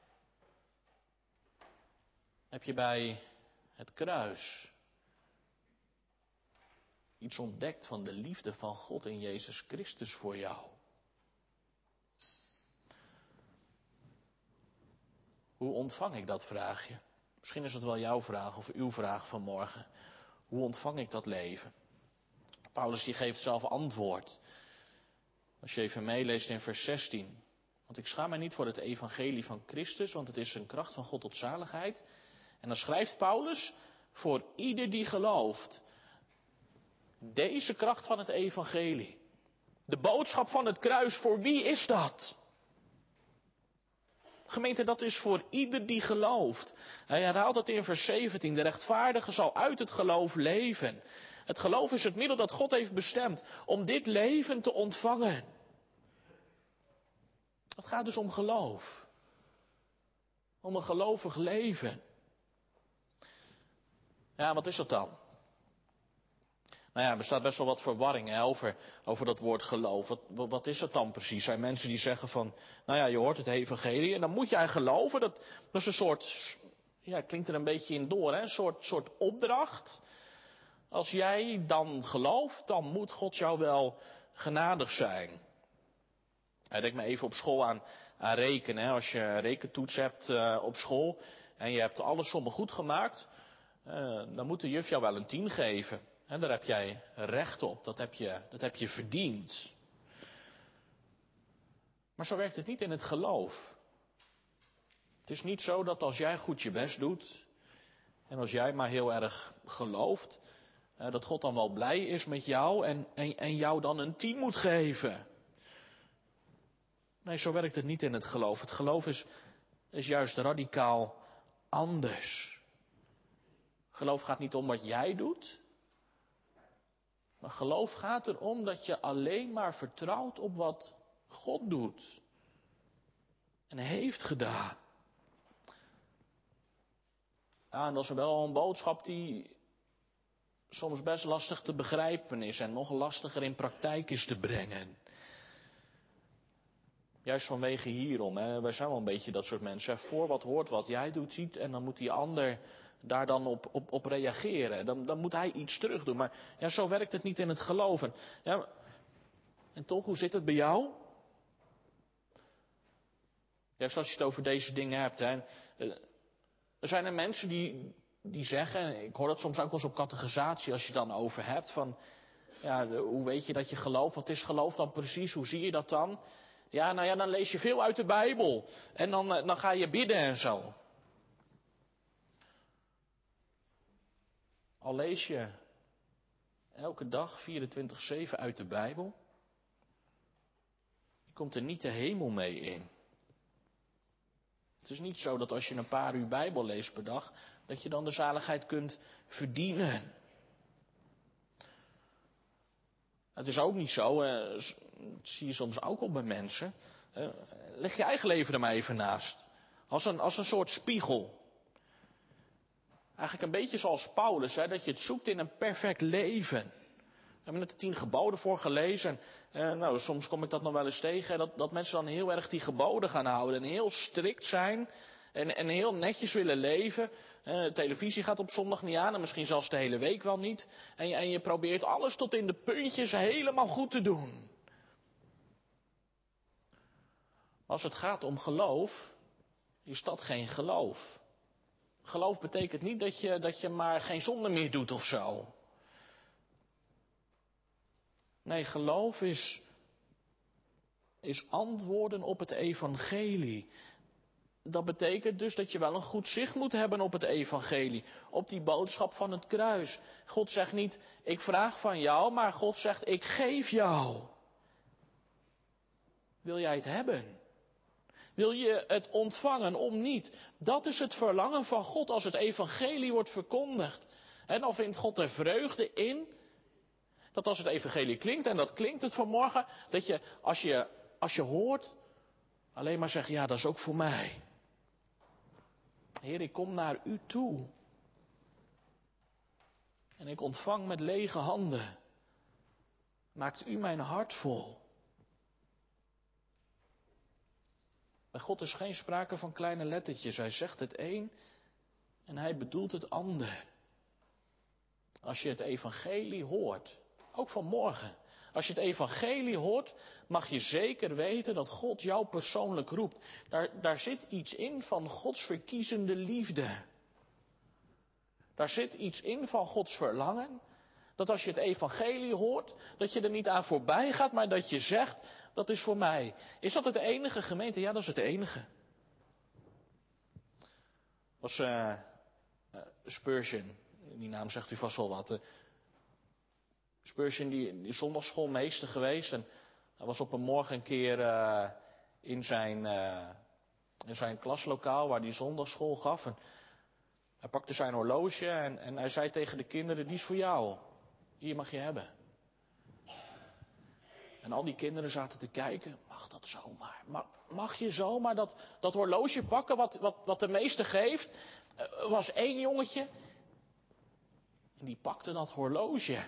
Heb je bij het kruis iets ontdekt van de liefde van God in Jezus Christus voor jou? Hoe ontvang ik dat, vraag je? Misschien is het wel jouw vraag of uw vraag vanmorgen. Hoe ontvang ik dat leven? Paulus die geeft zelf antwoord. Als je even meeleest in vers 16. Want ik schaam mij niet voor het evangelie van Christus, want het is een kracht van God tot zaligheid. En dan schrijft Paulus, voor ieder die gelooft. Deze kracht van het evangelie. De boodschap van het kruis, voor wie is dat? Gemeente, dat is voor ieder die gelooft. Hij herhaalt het in vers 17. De rechtvaardige zal uit het geloof leven. Het geloof is het middel dat God heeft bestemd om dit leven te ontvangen. Het gaat dus om geloof. Om een gelovig leven. Ja, wat is dat dan? Nou ja, er bestaat best wel wat verwarring over dat woord geloof. Wat is dat dan precies? Er zijn mensen die zeggen van, nou ja, je hoort het evangelie en dan moet jij geloven. Dat is een soort, ja, klinkt er een beetje in door, hè? Een soort opdracht. Als jij dan gelooft, dan moet God jou wel genadig zijn. Denk maar even op school aan rekenen. Hè? Als je een rekentoets hebt op school en je hebt alle sommen goed gemaakt, dan moet de juf jou wel een 10 geven. En daar heb jij recht op. Dat heb je verdiend. Maar zo werkt het niet in het geloof. Het is niet zo dat als jij goed je best doet en als jij maar heel erg gelooft, dat God dan wel blij is met jou en jou dan een 10 moet geven. Nee, zo werkt het niet in het geloof. Het geloof is juist radicaal anders. Geloof gaat niet om wat jij doet. Maar geloof gaat erom dat je alleen maar vertrouwt op wat God doet. En heeft gedaan. Ja, en dat is wel een boodschap die soms best lastig te begrijpen is. En nog lastiger in praktijk is te brengen. Juist vanwege hierom. Hè. Wij zijn wel een beetje dat soort mensen. Voor wat hoort wat jij doet, ziet. En dan moet die ander daar dan op reageren. Dan moet hij iets terug doen. Maar ja, zo werkt het niet in het geloven. Ja, en toch, hoe zit het bij jou? Juist als je het over deze dingen hebt. Hè. Er zijn er mensen die zeggen, ik hoor dat soms ook wel eens op catechisatie als je het dan over hebt. Van, ja, hoe weet je dat je gelooft? Wat is geloof dan precies? Hoe zie je dat dan? Ja, nou ja, dan lees je veel uit de Bijbel. En dan ga je bidden en zo. Al lees je elke dag 24/7 uit de Bijbel. Je komt er niet de hemel mee in. Het is niet zo dat als je een paar uur Bijbel leest per dag, dat je dan de zaligheid kunt verdienen. Het is ook niet zo, dat zie je soms ook al bij mensen. Leg je eigen leven er maar even naast. Als een soort spiegel. Eigenlijk een beetje zoals Paulus, hè, dat je het zoekt in een perfect leven. We hebben net de 10 geboden voor gelezen. Nou, soms kom ik dat nog wel eens tegen. Dat mensen dan heel erg die geboden gaan houden. En heel strikt zijn. En heel netjes willen leven. De televisie gaat op zondag niet aan en misschien zelfs de hele week wel niet. En je probeert alles tot in de puntjes helemaal goed te doen. Als het gaat om geloof, is dat geen geloof. Geloof betekent niet dat je maar geen zonde meer doet of zo. Nee, geloof is antwoorden op het evangelie. Dat betekent dus dat je wel een goed zicht moet hebben op het evangelie. Op die boodschap van het kruis. God zegt niet, ik vraag van jou, maar God zegt, ik geef jou. Wil jij het hebben? Wil je het ontvangen om niet? Dat is het verlangen van God als het evangelie wordt verkondigd. En dan vindt God er vreugde in. Dat als het evangelie klinkt, en dat klinkt het vanmorgen, dat je als je hoort, alleen maar zegt, ja, dat is ook voor mij. Heer, ik kom naar u toe. En ik ontvang met lege handen. Maakt u mijn hart vol. Bij God is geen sprake van kleine lettertjes. Hij zegt het een en hij bedoelt het ander. Als je het evangelie hoort, ook vanmorgen. Als je het evangelie hoort, mag je zeker weten dat God jou persoonlijk roept. Daar zit iets in van Gods verkiezende liefde. Daar zit iets in van Gods verlangen. Dat als je het evangelie hoort, dat je er niet aan voorbij gaat, maar dat je zegt, dat is voor mij. Is dat het enige, gemeente? Ja, dat is het enige. Was Spurgeon, die naam zegt u vast wel wat. Spurgeon, die zondagschoolmeester geweest. En hij was op een morgen een keer in zijn klaslokaal waar hij zondagschool gaf. En hij pakte zijn horloge en hij zei tegen de kinderen, die is voor jou. Hier mag je hebben. En al die kinderen zaten te kijken, mag dat zomaar? Mag je zomaar dat horloge pakken wat de meester geeft? Er was één jongetje en die pakte dat horloge.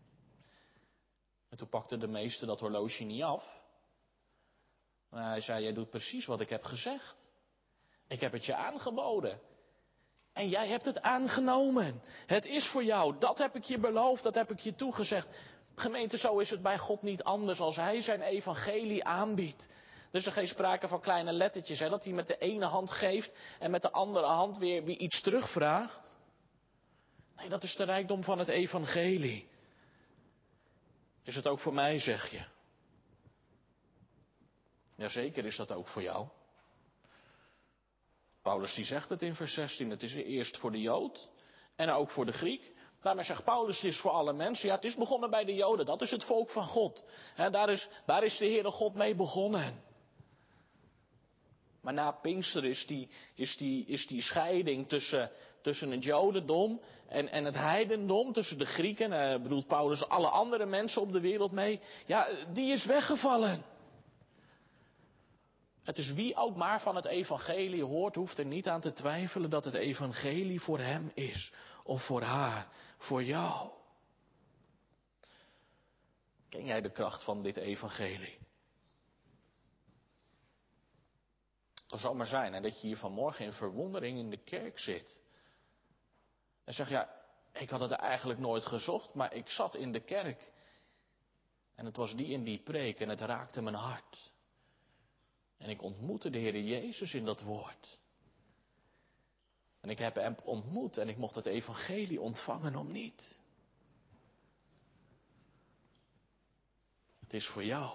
En toen pakte de meester dat horloge niet af. Maar hij zei, jij doet precies wat ik heb gezegd. Ik heb het je aangeboden. En jij hebt het aangenomen. Het is voor jou. Dat heb ik je beloofd. Dat heb ik je toegezegd. Gemeente, zo is het bij God niet anders. Als hij zijn evangelie aanbiedt. Er is er geen sprake van kleine lettertjes. Hè, dat hij met de ene hand geeft. En met de andere hand weer iets terugvraagt. Nee, dat is de rijkdom van het evangelie. Is het ook voor mij, zeg je? Jazeker is dat ook voor jou. Paulus die zegt het in vers 16. Het is eerst voor de Jood en ook voor de Griek. Daarmee zegt Paulus, het is voor alle mensen. Ja, het is begonnen bij de Joden. Dat is het volk van God. En daar is de Heere God mee begonnen. Maar na Pinkster is die scheiding tussen het Jodendom en het heidendom, tussen de Grieken, bedoelt Paulus alle andere mensen op de wereld mee, ja, die is weggevallen. Het is wie ook maar van het evangelie hoort, hoeft er niet aan te twijfelen dat het evangelie voor hem is. Of voor haar, voor jou. Ken jij de kracht van dit evangelie? Het zal maar zijn hè, dat je hier vanmorgen in verwondering in de kerk zit. En zegt, ja, ik had het eigenlijk nooit gezocht, maar ik zat in de kerk. En het was die in die preek en het raakte mijn hart. En ik ontmoette de Heer Jezus in dat woord. En ik heb hem ontmoet en ik mocht het evangelie ontvangen om niet. Het is voor jou.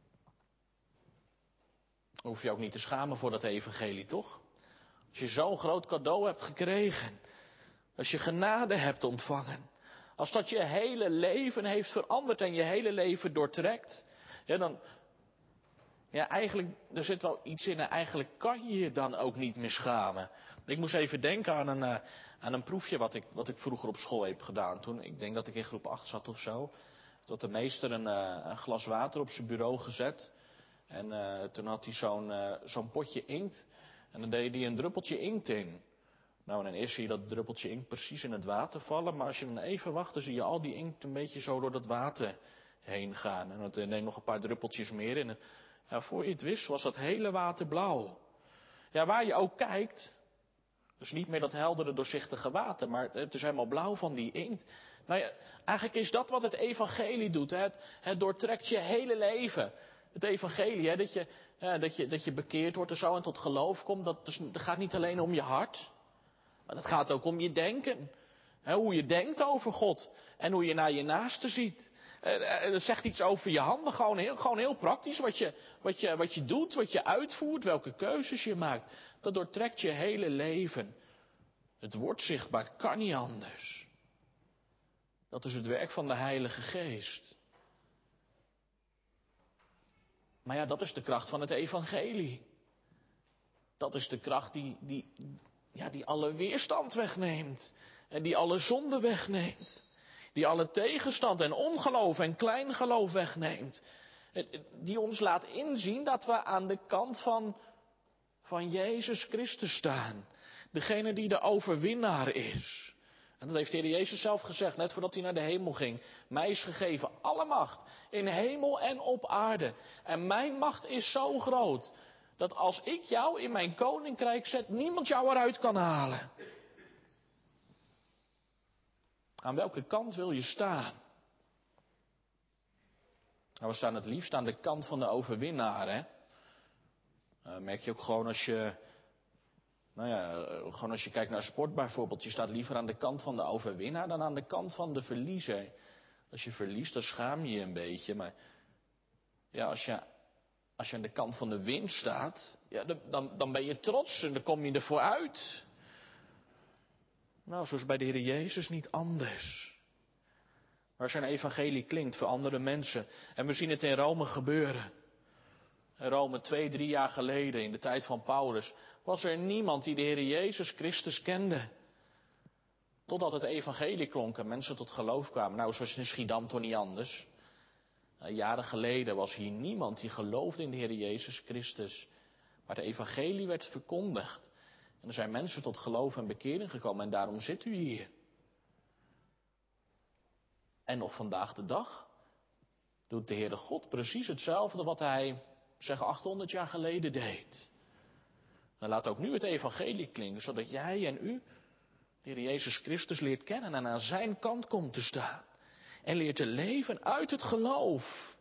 Dan hoef je ook niet te schamen voor dat evangelie, toch? Als je zo'n groot cadeau hebt gekregen. Als je genade hebt ontvangen. Als dat je hele leven heeft veranderd en je hele leven doortrekt. Ja, dan... Ja, eigenlijk, er zit wel iets in en eigenlijk kan je je dan ook niet meer schamen. Ik moest even denken aan een proefje wat ik vroeger op school heb gedaan. Toen, ik denk dat ik in groep 8 zat of zo. Toen had de meester een glas water op zijn bureau gezet. En toen had hij zo'n potje inkt. En dan deed hij een druppeltje inkt in. Nou, en dan eerst zie je dat druppeltje inkt precies in het water vallen. Maar als je dan even wacht, dan zie je al die inkt een beetje zo door dat water heen gaan. En dan neem nog een paar druppeltjes meer in. Ja, voor je het wist was dat hele water blauw. Ja, waar je ook kijkt, Dus niet meer dat heldere doorzichtige water, maar het is helemaal blauw van die inkt. Nou ja, eigenlijk is dat wat het evangelie doet. Hè? Het doortrekt je hele leven. Het evangelie, hè? Dat je bekeerd wordt en zo en tot geloof komt. Dat gaat niet alleen om je hart, maar dat gaat ook om je denken. Hè? Hoe je denkt over God en hoe je naar je naaste ziet. Het zegt iets over je handen, gewoon heel praktisch. Wat je doet, wat je uitvoert, welke keuzes je maakt. Dat doortrekt je hele leven. Het wordt zichtbaar, het kan niet anders. Dat is het werk van de Heilige Geest. Maar ja, dat is de kracht van het evangelie. Dat is de kracht die alle weerstand wegneemt. En die alle zonde wegneemt. Die alle tegenstand en ongeloof en kleingeloof wegneemt. Die ons laat inzien dat we aan de kant van Jezus Christus staan. Degene die de overwinnaar is. En dat heeft de Heer Jezus zelf gezegd, net voordat hij naar de hemel ging. Mij is gegeven alle macht in hemel en op aarde. En mijn macht is zo groot, dat als ik jou in mijn koninkrijk zet, niemand jou eruit kan halen. Aan welke kant wil je staan? Nou, we staan het liefst aan de kant van de overwinnaar, hè? Merk je ook gewoon als je... gewoon als je kijkt naar sport bijvoorbeeld. Je staat liever aan de kant van de overwinnaar dan aan de kant van de verliezer. Als je verliest, dan schaam je je een beetje. Maar ja, als je aan de kant van de winst staat, ja, dan ben je trots en dan kom je ervoor uit. Nou, zo is bij de Heer Jezus niet anders. Waar zijn evangelie klinkt voor andere mensen. En we zien het in Rome gebeuren. In Rome 2-3 jaar geleden, in de tijd van Paulus, was er niemand die de Heer Jezus Christus kende. Totdat het evangelie klonk en mensen tot geloof kwamen. Nou, zoals in Schiedam toch niet anders. Jaren geleden was hier niemand die geloofde in de Heer Jezus Christus. Maar het evangelie werd verkondigd. En er zijn mensen tot geloof en bekering gekomen en daarom zit u hier. En nog vandaag de dag doet de Heere God precies hetzelfde wat Hij, zeg 800 jaar geleden deed. Dan laat ook nu het evangelie klinken, zodat jij en u de Heer Jezus Christus leert kennen en aan zijn kant komt te staan. En leert te leven uit het geloof.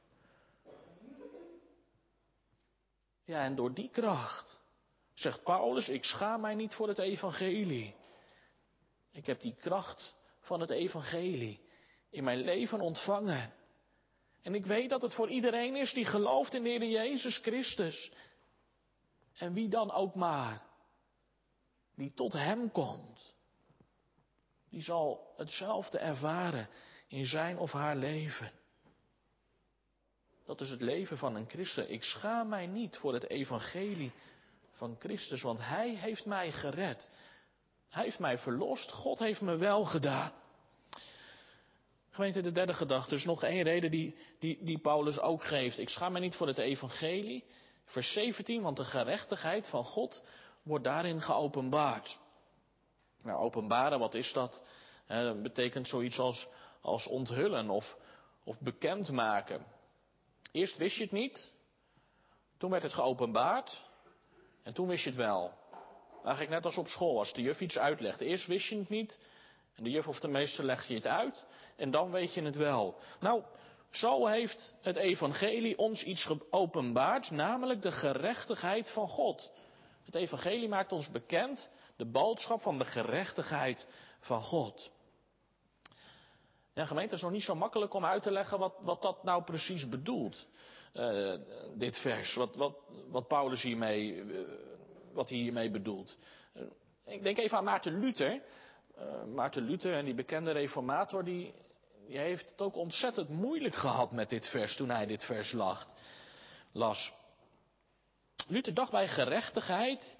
Ja, en door die kracht zegt Paulus, ik schaam mij niet voor het evangelie. Ik heb die kracht van het evangelie in mijn leven ontvangen. En ik weet dat het voor iedereen is die gelooft in de Heer Jezus Christus. En wie dan ook maar, die tot hem komt, die zal hetzelfde ervaren in zijn of haar leven. Dat is het leven van een christen. Ik schaam mij niet voor het evangelie van Christus, want Hij heeft mij gered. Hij heeft mij verlost. God heeft me wel gedaan. Gemeente, de derde gedachte. Dus nog één reden die Paulus ook geeft. Ik schaam mij niet voor het evangelie. Vers 17, want de gerechtigheid van God wordt daarin geopenbaard. Nou, openbaren, wat is dat? Dat betekent zoiets als onthullen of bekendmaken. Eerst wist je het niet. Toen werd het geopenbaard. En toen wist je het wel. Eigenlijk net als op school, als de juf iets uitlegt. Eerst wist je het niet. En de juf of de meester legt je het uit. En dan weet je het wel. Nou, zo heeft het evangelie ons iets geopenbaard. Namelijk de gerechtigheid van God. Het evangelie maakt ons bekend. De boodschap van de gerechtigheid van God. Ja, gemeente, het is nog niet zo makkelijk om uit te leggen wat dat nou precies bedoelt. Dit vers, wat Paulus hiermee bedoelt. Ik denk even aan Maarten Luther. Maarten Luther en die bekende reformator, die heeft het ook ontzettend moeilijk gehad met dit vers toen hij dit vers las. Luther dacht bij gerechtigheid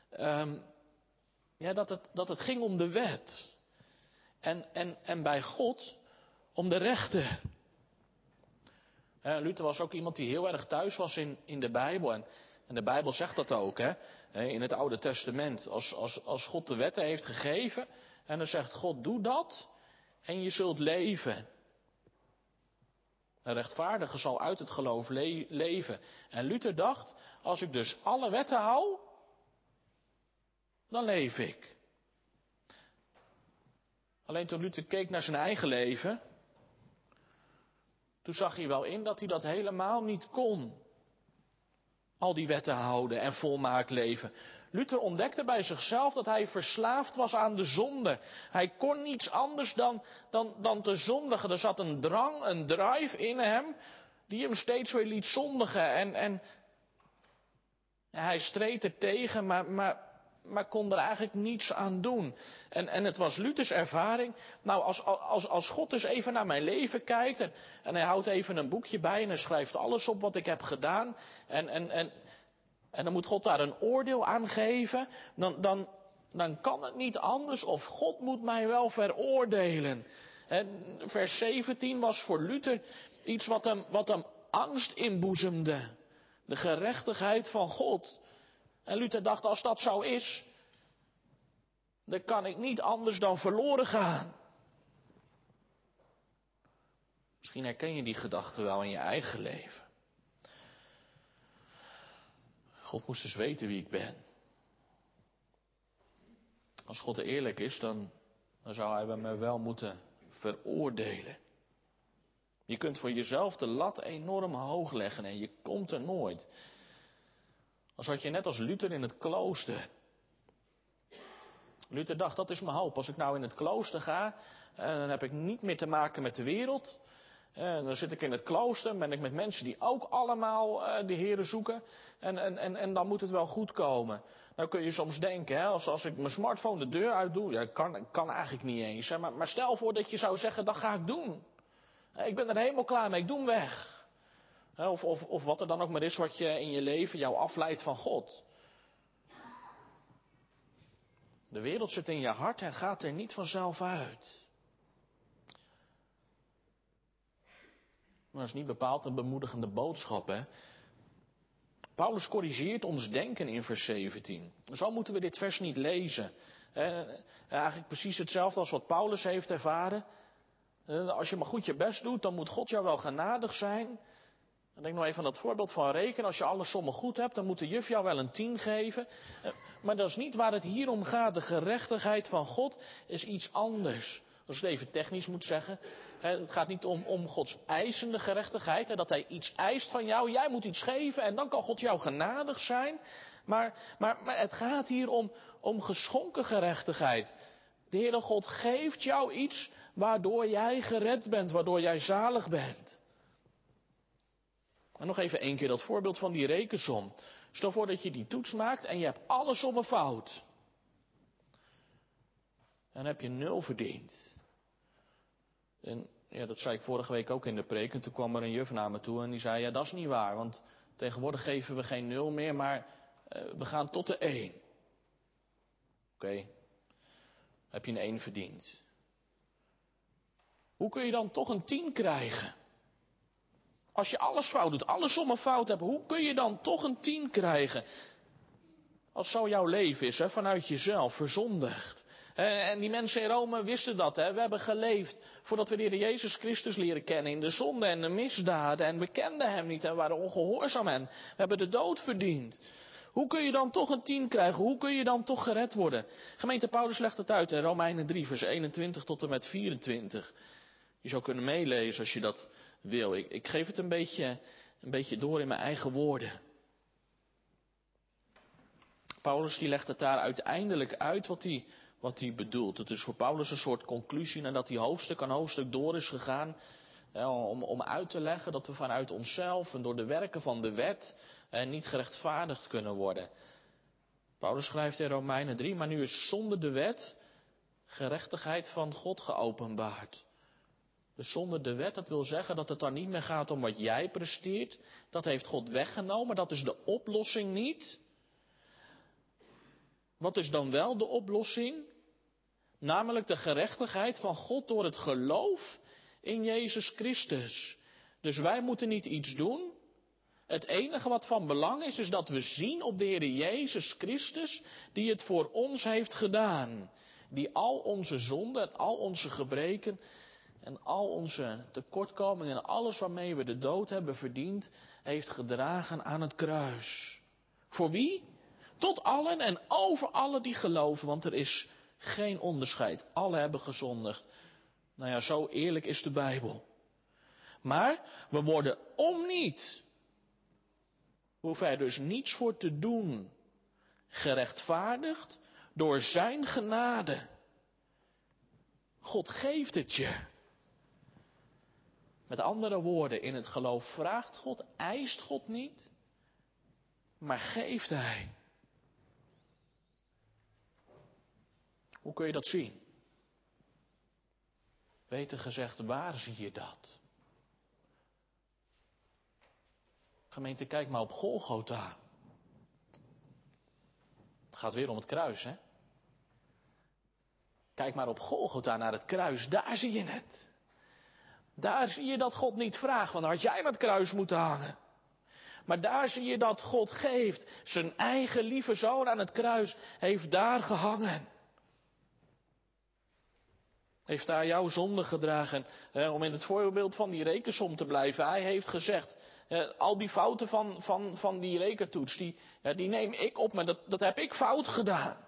dat het ging om de wet. En bij God om de rechten. Luther was ook iemand die heel erg thuis was in de Bijbel. En de Bijbel zegt dat ook, hè? In het Oude Testament. Als God de wetten heeft gegeven. En dan zegt God, doe dat. En je zult leven. Een rechtvaardige zal uit het geloof leven. En Luther dacht, als ik dus alle wetten hou, dan leef ik. Alleen toen Luther keek naar zijn eigen leven, toen zag hij wel in dat hij dat helemaal niet kon. Al die wetten houden en volmaakt leven. Luther ontdekte bij zichzelf dat hij verslaafd was aan de zonde. Hij kon niets anders dan te zondigen. Er zat een drang, een drive in hem, die hem steeds weer liet zondigen. En hij streed er tegen, maar kon er eigenlijk niets aan doen. En het was Luthers ervaring. Nou, als God dus even naar mijn leven kijkt en hij houdt even een boekje bij en hij schrijft alles op wat ik heb gedaan. En dan moet God daar een oordeel aan geven. Dan kan het niet anders of God moet mij wel veroordelen. En vers 17 was voor Luther iets wat hem angst inboezemde. De gerechtigheid van God. En Luther dacht, als dat zo is, dan kan ik niet anders dan verloren gaan. Misschien herken je die gedachte wel in je eigen leven. God moest dus weten wie ik ben. Als God eerlijk is, dan zou hij me wel moeten veroordelen. Je kunt voor jezelf de lat enorm hoog leggen en je komt er nooit. Dan zat je net als Luther in het klooster. Luther dacht, dat is mijn hoop. Als ik nou in het klooster ga, dan heb ik niet meer te maken met de wereld. Dan zit ik in het klooster, ben ik met mensen die ook allemaal de Here zoeken. En dan moet het wel goed komen. Nou kun je soms denken, hè, als ik mijn smartphone de deur uit doe, ja, kan eigenlijk niet eens. Hè, maar stel voor dat je zou zeggen, dat ga ik doen. Ik ben er helemaal klaar mee, ik doe hem weg. Of wat er dan ook maar is wat je in je leven jou afleidt van God. De wereld zit in je hart en gaat er niet vanzelf uit. Maar dat is niet bepaald een bemoedigende boodschap, hè. Paulus corrigeert ons denken in vers 17. Zo moeten we dit vers niet lezen. Eigenlijk precies hetzelfde als wat Paulus heeft ervaren. Als je maar goed je best doet, dan moet God jou wel genadig zijn. Denk nog even aan dat voorbeeld van rekenen. Als je alle sommen goed hebt, dan moet de juf jou wel een 10 geven. Maar dat is niet waar het hier om gaat. De gerechtigheid van God is iets anders. Als ik het even technisch moet zeggen. Het gaat niet om Gods eisende gerechtigheid. Dat hij iets eist van jou. Jij moet iets geven en dan kan God jou genadig zijn. Maar het gaat hier om geschonken gerechtigheid. De Heere God geeft jou iets waardoor jij gered bent. Waardoor jij zalig bent. En nog even 1 keer dat voorbeeld van die rekensom. Stel voor dat je die toets maakt en je hebt alle sommen fout. Dan heb je 0 verdiend. En ja, dat zei ik vorige week ook in de preek. En toen kwam er een juf naar me toe en die zei, ja, dat is niet waar. Want tegenwoordig geven we geen 0 meer, maar we gaan tot de 1. Oké. Heb je een 1 verdiend. Hoe kun je dan toch een 10 krijgen? Als je alles fout doet, alle sommen fout hebt, hoe kun je dan toch een 10 krijgen? Als zo jouw leven is, hè, vanuit jezelf, verzondigd. En die mensen in Rome wisten dat. Hè. We hebben geleefd voordat we de Heer Jezus Christus leren kennen in de zonde en de misdaden. En we kenden hem niet en waren ongehoorzaam en we hebben de dood verdiend. Hoe kun je dan toch een 10 krijgen? Hoe kun je dan toch gered worden? Gemeente Paulus legt het uit in Romeinen 3 vers 21 tot en met 24. Je zou kunnen meelezen als je dat wil. Ik geef het een beetje door in mijn eigen woorden. Paulus die legt het daar uiteindelijk uit wat hij bedoelt. Het is voor Paulus een soort conclusie nadat hij hoofdstuk aan hoofdstuk door is gegaan. Om uit te leggen dat we vanuit onszelf en door de werken van de wet niet gerechtvaardigd kunnen worden. Paulus schrijft in Romeinen 3, maar nu is zonder de wet gerechtigheid van God geopenbaard. Dus zonder de wet, dat wil zeggen dat het dan niet meer gaat om wat jij presteert. Dat heeft God weggenomen, dat is de oplossing niet. Wat is dan wel de oplossing? Namelijk de gerechtigheid van God door het geloof in Jezus Christus. Dus wij moeten niet iets doen. Het enige wat van belang is dat we zien op de Heer Jezus Christus die het voor ons heeft gedaan. Die al onze zonden en al onze gebreken en al onze tekortkomingen en alles waarmee we de dood hebben verdiend, heeft gedragen aan het kruis. Voor wie? Tot allen en over allen die geloven, want er is Geen onderscheid. Alle hebben gezondigd. Nou ja, zo eerlijk is de Bijbel. Maar we worden om niet, hoeven er dus niets voor te doen, gerechtvaardigd door zijn genade. God geeft het je. Met andere woorden, in het geloof vraagt God, eist God niet, maar geeft Hij. Hoe kun je dat zien? Beter gezegd, waar zie je dat? Gemeente, kijk maar op Golgotha. Het gaat weer om het kruis, hè? Kijk maar op Golgotha naar het kruis, daar zie je het. Daar zie je dat God niet vraagt, want dan had jij aan het kruis moeten hangen. Maar daar zie je dat God geeft. Zijn eigen lieve zoon aan het kruis heeft daar gehangen. Heeft daar jouw zonde gedragen. Om in het voorbeeld van die rekensom te blijven. Hij heeft gezegd, al die fouten van die rekentoets, die neem ik op me. Dat heb ik fout gedaan.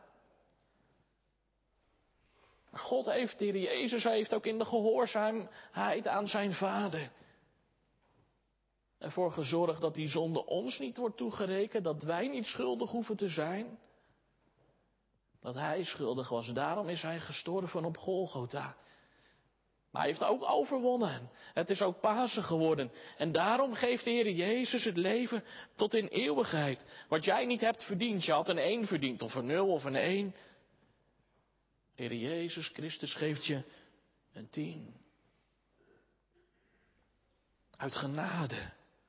Maar God heeft, de Heer Jezus, hij heeft ook in de gehoorzaamheid aan zijn Vader ervoor gezorgd dat die zonde ons niet wordt toegerekend. Dat wij niet schuldig hoeven te zijn. Dat hij schuldig was. Daarom is hij gestorven op Golgotha. Maar hij heeft ook overwonnen. Het is ook Pasen geworden. En daarom geeft de Heer Jezus het leven tot in eeuwigheid. Wat jij niet hebt verdiend. Je had een 1 verdiend. Of een 0 of een 1. De Heer Jezus Christus geeft je een 10. Uit genade.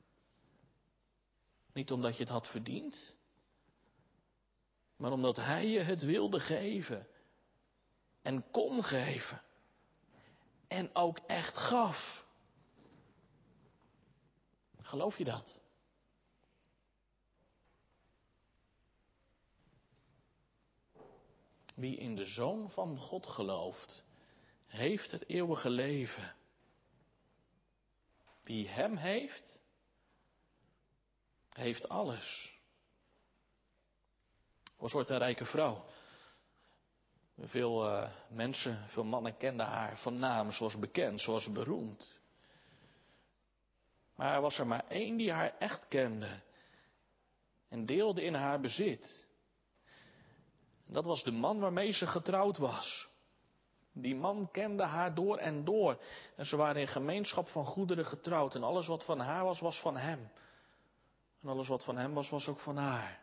Niet omdat je het had verdiend. Maar omdat hij je het wilde geven. En kon geven. En ook echt gaf. Geloof je dat? Wie in de Zoon van God gelooft, heeft het eeuwige leven. Wie hem heeft, heeft alles. Er was ooit een rijke vrouw. Veel mensen, veel mannen kenden haar van naam. Ze was bekend, ze was beroemd. Maar er was er maar één die haar echt kende. En deelde in haar bezit. Dat was de man waarmee ze getrouwd was. Die man kende haar door en door. En ze waren in gemeenschap van goederen getrouwd. En alles wat van haar was, was van hem. En alles wat van hem was, was ook van haar.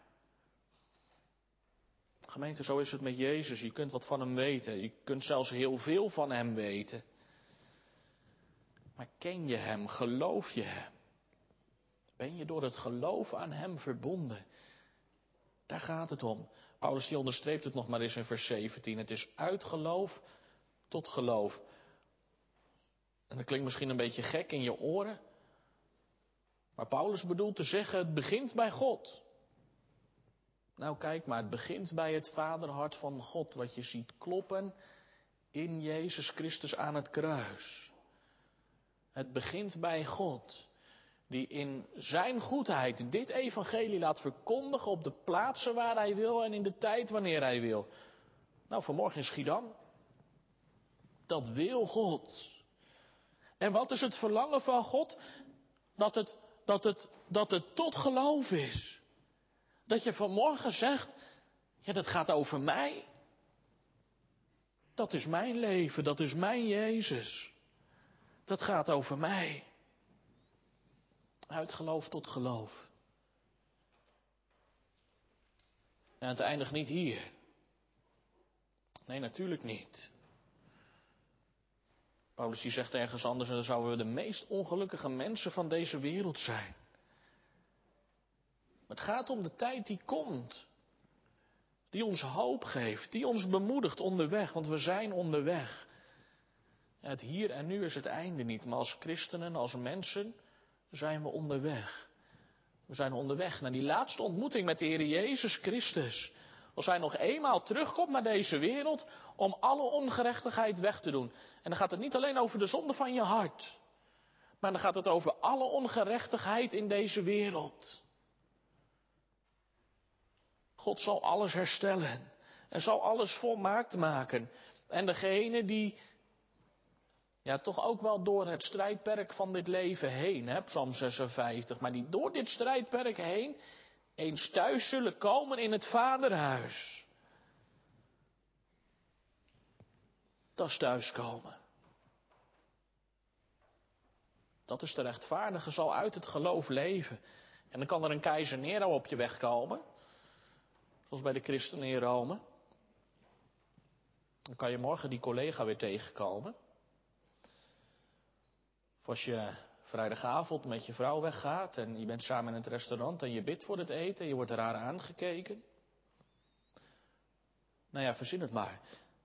Gemeente, zo is het met Jezus. Je kunt wat van hem weten. Je kunt zelfs heel veel van hem weten. Maar ken je hem? Geloof je hem? Ben je door het geloof aan hem verbonden? Daar gaat het om. Paulus die onderstreept het nog maar eens in vers 17. Het is uit geloof tot geloof. En dat klinkt misschien een beetje gek in je oren. Maar Paulus bedoelt te zeggen, het begint bij God. Nou kijk maar, het begint bij het vaderhart van God. Wat je ziet kloppen in Jezus Christus aan het kruis. Het begint bij God. Die in zijn goedheid dit evangelie laat verkondigen op de plaatsen waar hij wil en in de tijd wanneer hij wil. Nou, vanmorgen in Schiedam. Dat wil God. En wat is het verlangen van God? Dat het tot geloof is. Dat je vanmorgen zegt, ja, dat gaat over mij. Dat is mijn leven, dat is mijn Jezus. Dat gaat over mij. Uit geloof tot geloof. En het eindigt niet hier. Nee, natuurlijk niet. Paulus die zegt ergens anders, en dan zouden we de meest ongelukkige mensen van deze wereld zijn. Maar het gaat om de tijd die komt. Die ons hoop geeft, die ons bemoedigt onderweg, want we zijn onderweg. Het hier en nu is het einde niet, maar als christenen, als mensen, zijn we onderweg. We zijn onderweg naar die laatste ontmoeting met de Heer Jezus Christus. Als hij nog eenmaal terugkomt naar deze wereld om alle ongerechtigheid weg te doen. En dan gaat het niet alleen over de zonde van je hart. Maar dan gaat het over alle ongerechtigheid in deze wereld. God zal alles herstellen. en zal alles volmaakt maken. En degene die toch ook wel door het strijdperk van dit leven heen, Psalm 56, maar die door dit strijdperk heen eens thuis zullen komen in het vaderhuis. Dat is thuiskomen. Dat is de rechtvaardige, zal uit het geloof leven. En dan kan er een keizer Nero op je weg komen. Zoals bij de christenen in Rome. Dan kan je morgen die collega weer tegenkomen. Of als je vrijdagavond met je vrouw weggaat en je bent samen in het restaurant en je bidt voor het eten en je wordt raar aangekeken. Nou ja, verzin het maar.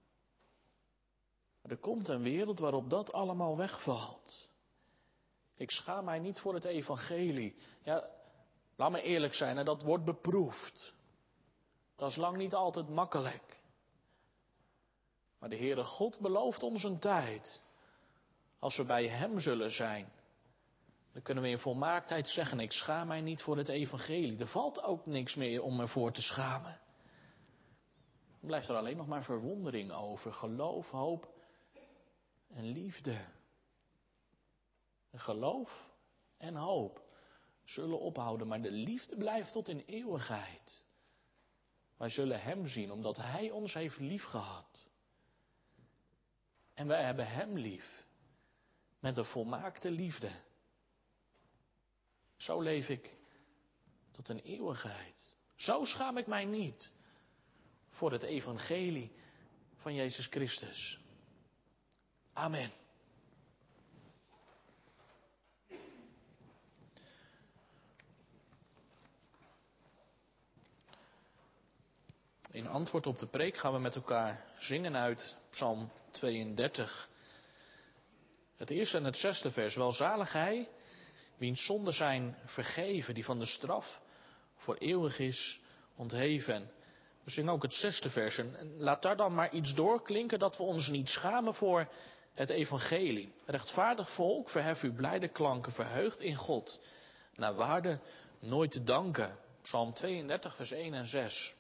Maar er komt een wereld waarop dat allemaal wegvalt. Ik schaam mij niet voor het evangelie. Ja, laat me eerlijk zijn, dat wordt beproefd. Dat is lang niet altijd makkelijk. Maar de Heere God belooft ons een tijd. Als we bij Hem zullen zijn, dan kunnen we in volmaaktheid zeggen, ik schaam mij niet voor het evangelie. Er valt ook niks meer om me voor te schamen. Dan blijft er alleen nog maar verwondering over. Geloof, hoop en liefde. En geloof en hoop zullen ophouden, maar de liefde blijft tot in eeuwigheid. Wij zullen Hem zien, omdat Hij ons heeft liefgehad. En wij hebben Hem lief, met een volmaakte liefde. Zo leef ik tot een eeuwigheid. Zo schaam ik mij niet voor het evangelie van Jezus Christus. Amen. In antwoord op de preek gaan we met elkaar zingen uit Psalm 32. Het eerste en het zesde vers. Welzalig hij, wiens zonden zijn vergeven, die van de straf voor eeuwig is ontheven. We zingen ook het zesde vers. En laat daar dan maar iets doorklinken dat we ons niet schamen voor het evangelie. Rechtvaardig volk, verhef uw blijde klanken, verheugd in God. Naar waarde nooit te danken. Psalm 32 vers 1 en 6.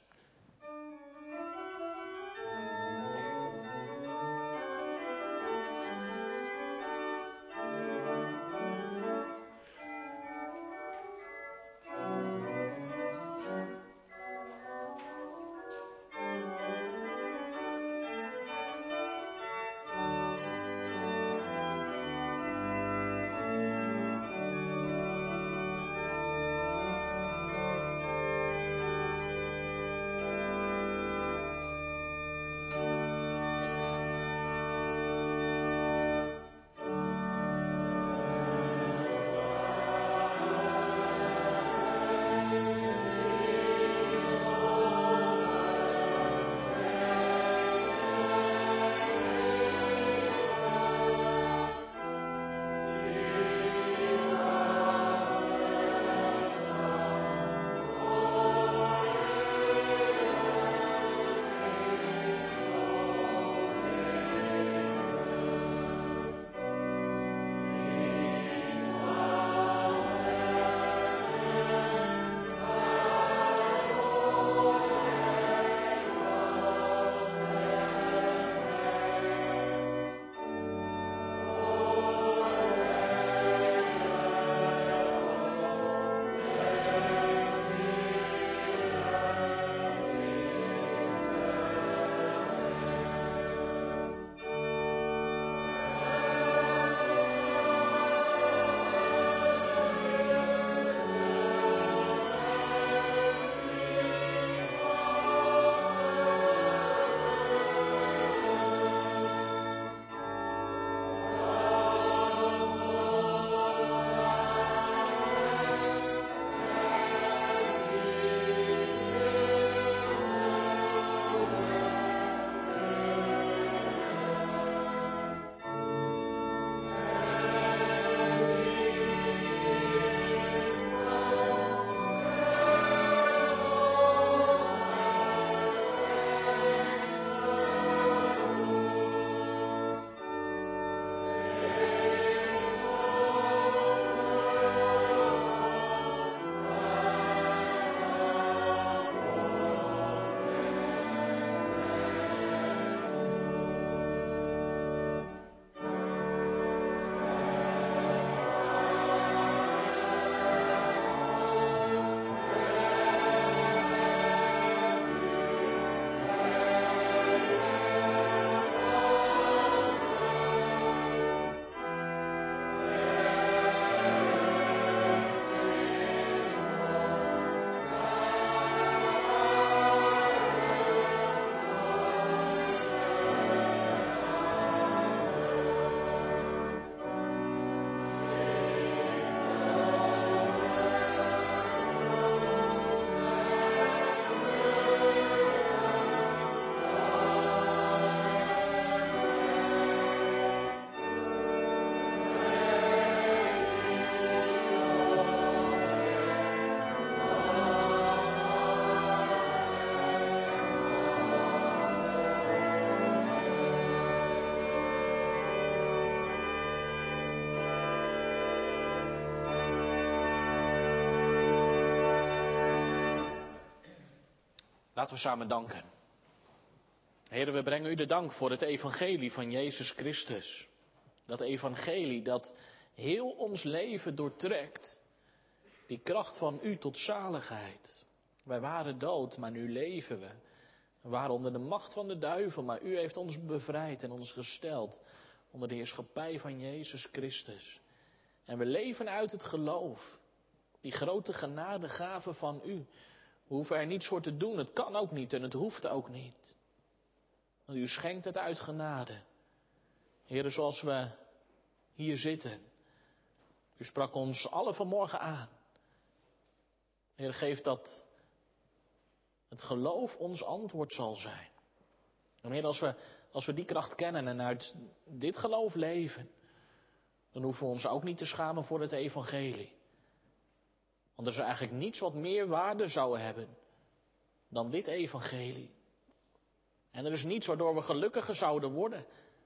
Laten we samen danken. Heer, we brengen u de dank voor het evangelie van Jezus Christus. Dat evangelie dat heel ons leven doortrekt. Die kracht van u tot zaligheid. Wij waren dood, maar nu leven we. We waren onder de macht van de duivel, maar u heeft ons bevrijd en ons gesteld onder de heerschappij van Jezus Christus. En we leven uit het geloof. Die grote genadegave van u. We hoeven er niets voor te doen. Het kan ook niet en het hoeft ook niet. Want u schenkt het uit genade. Heere, zoals we hier zitten. U sprak ons alle vanmorgen aan. Heer, geef dat het geloof ons antwoord zal zijn. En Heer, als we die kracht kennen en uit dit geloof leven, dan hoeven we ons ook niet te schamen voor het evangelie. Want er is eigenlijk niets wat meer waarde zou hebben dan dit evangelie. En er is niets waardoor we gelukkiger zouden worden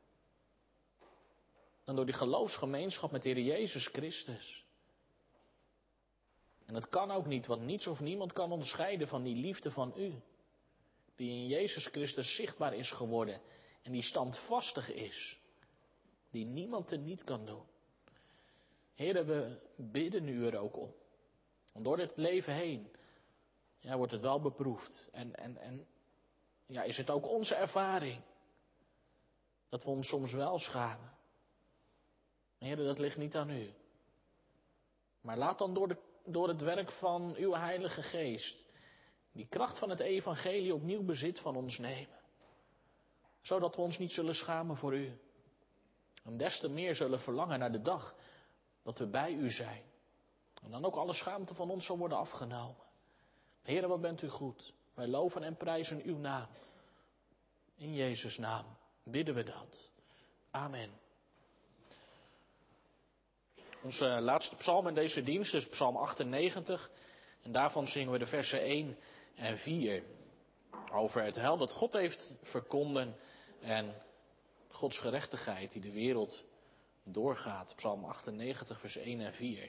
dan door die geloofsgemeenschap met de Heer Jezus Christus. En het kan ook niet, want niets of niemand kan ons scheiden van die liefde van u. Die in Jezus Christus zichtbaar is geworden en die standvastig is. Die niemand teniet kan doen. Heer, we bidden u er ook om. Want door dit leven heen wordt het wel beproefd. En is het ook onze ervaring dat we ons soms wel schamen. Heer, dat ligt niet aan u. Maar laat dan door het werk van uw Heilige Geest die kracht van het evangelie opnieuw bezit van ons nemen. Zodat we ons niet zullen schamen voor u. En des te meer zullen verlangen naar de dag dat we bij u zijn. En dan ook alle schaamte van ons zal worden afgenomen. Heere, wat bent u goed. Wij loven en prijzen uw naam. In Jezus' naam bidden we dat. Amen. Onze laatste psalm in deze dienst is psalm 98. En daarvan zingen we de versen 1 en 4. Over het heil dat God heeft verkonden en Gods gerechtigheid die de wereld doorgaat. Psalm 98 vers 1 en 4.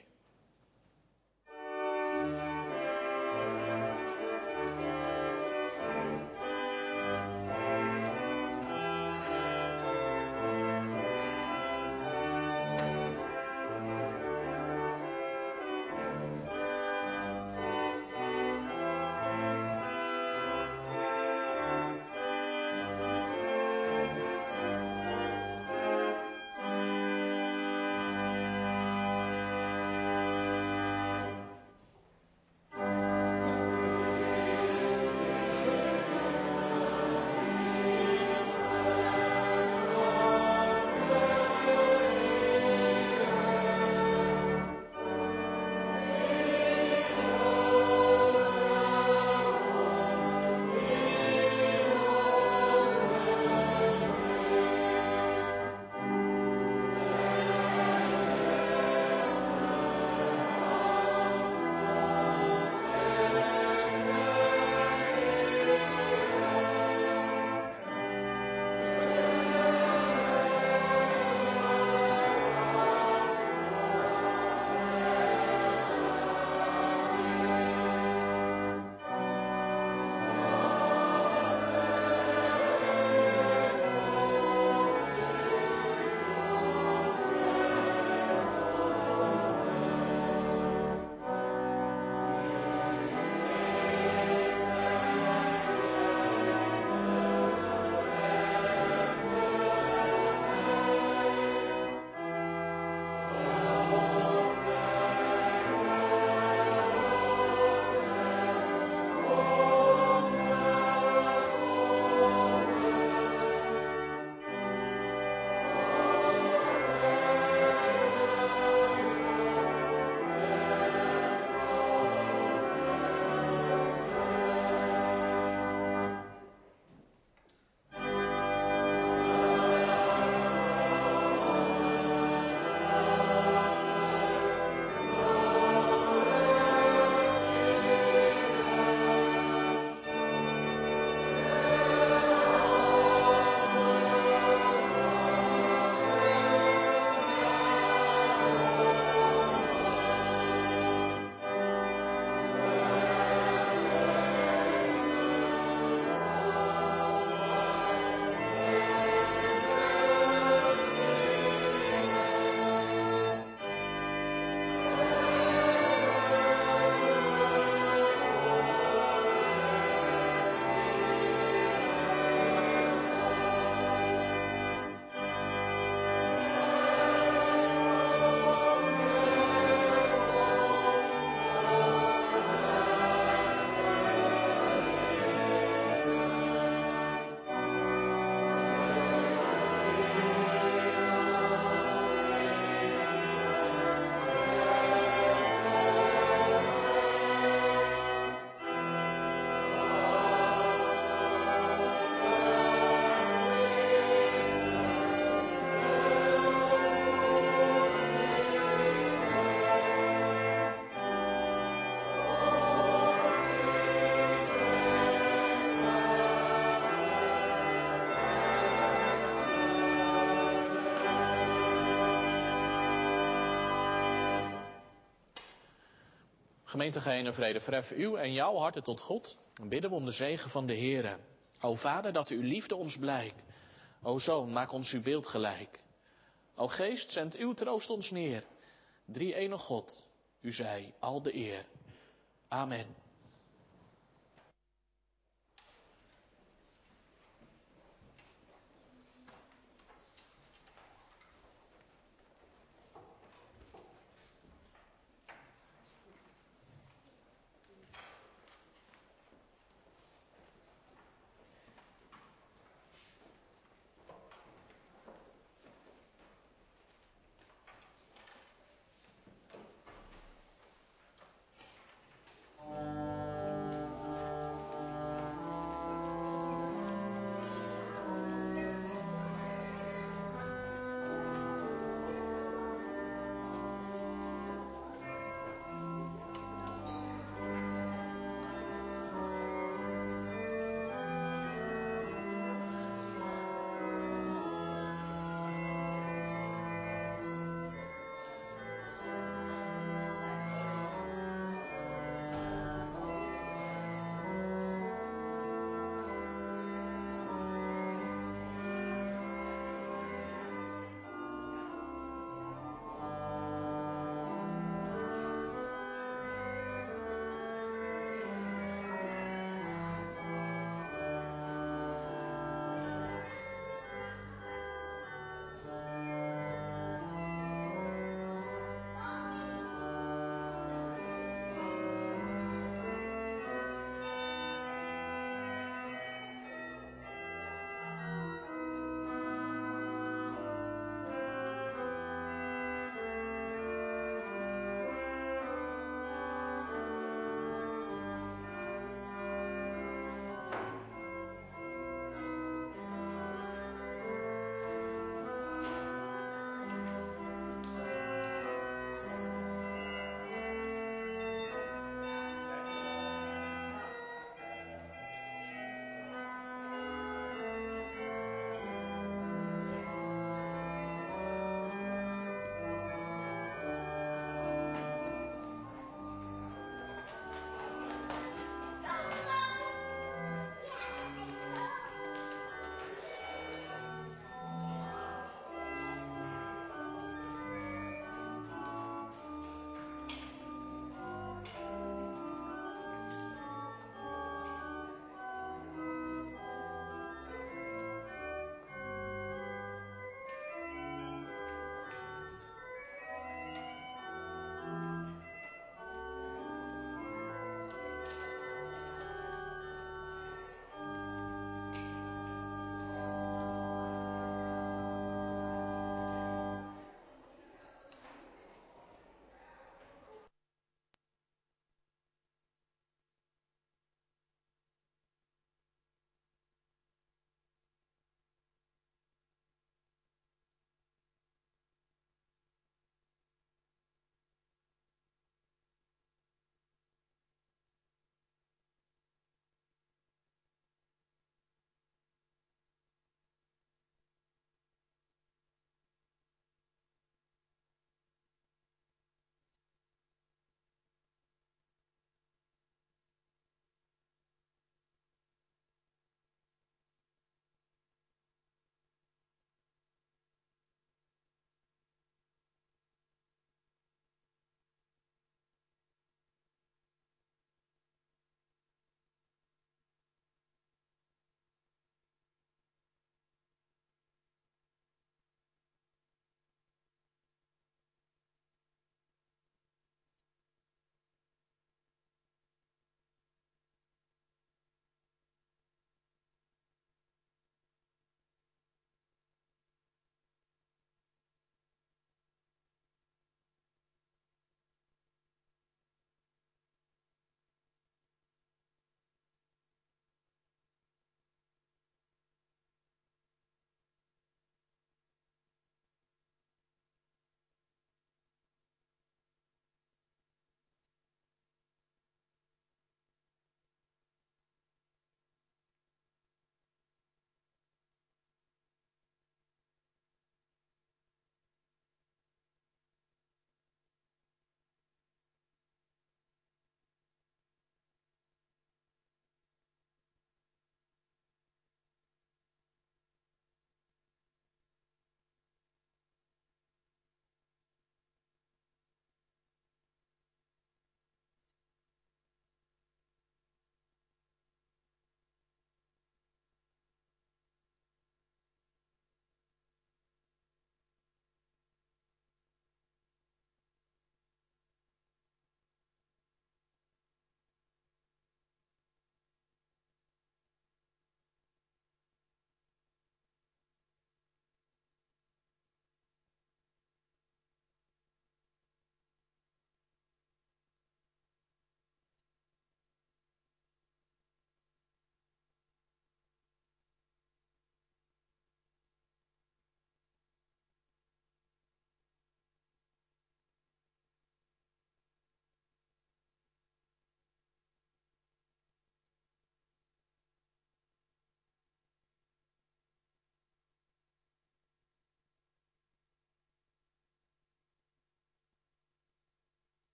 Gemeente Geheene Vrede, verhef uw en jouw harten tot God. En bidden we om de zegen van de Heere. O Vader, dat uw liefde ons blijkt. O Zoon, maak ons uw beeld gelijk. O Geest, zend uw troost ons neer. Drie-enige God, u zij al de eer. Amen.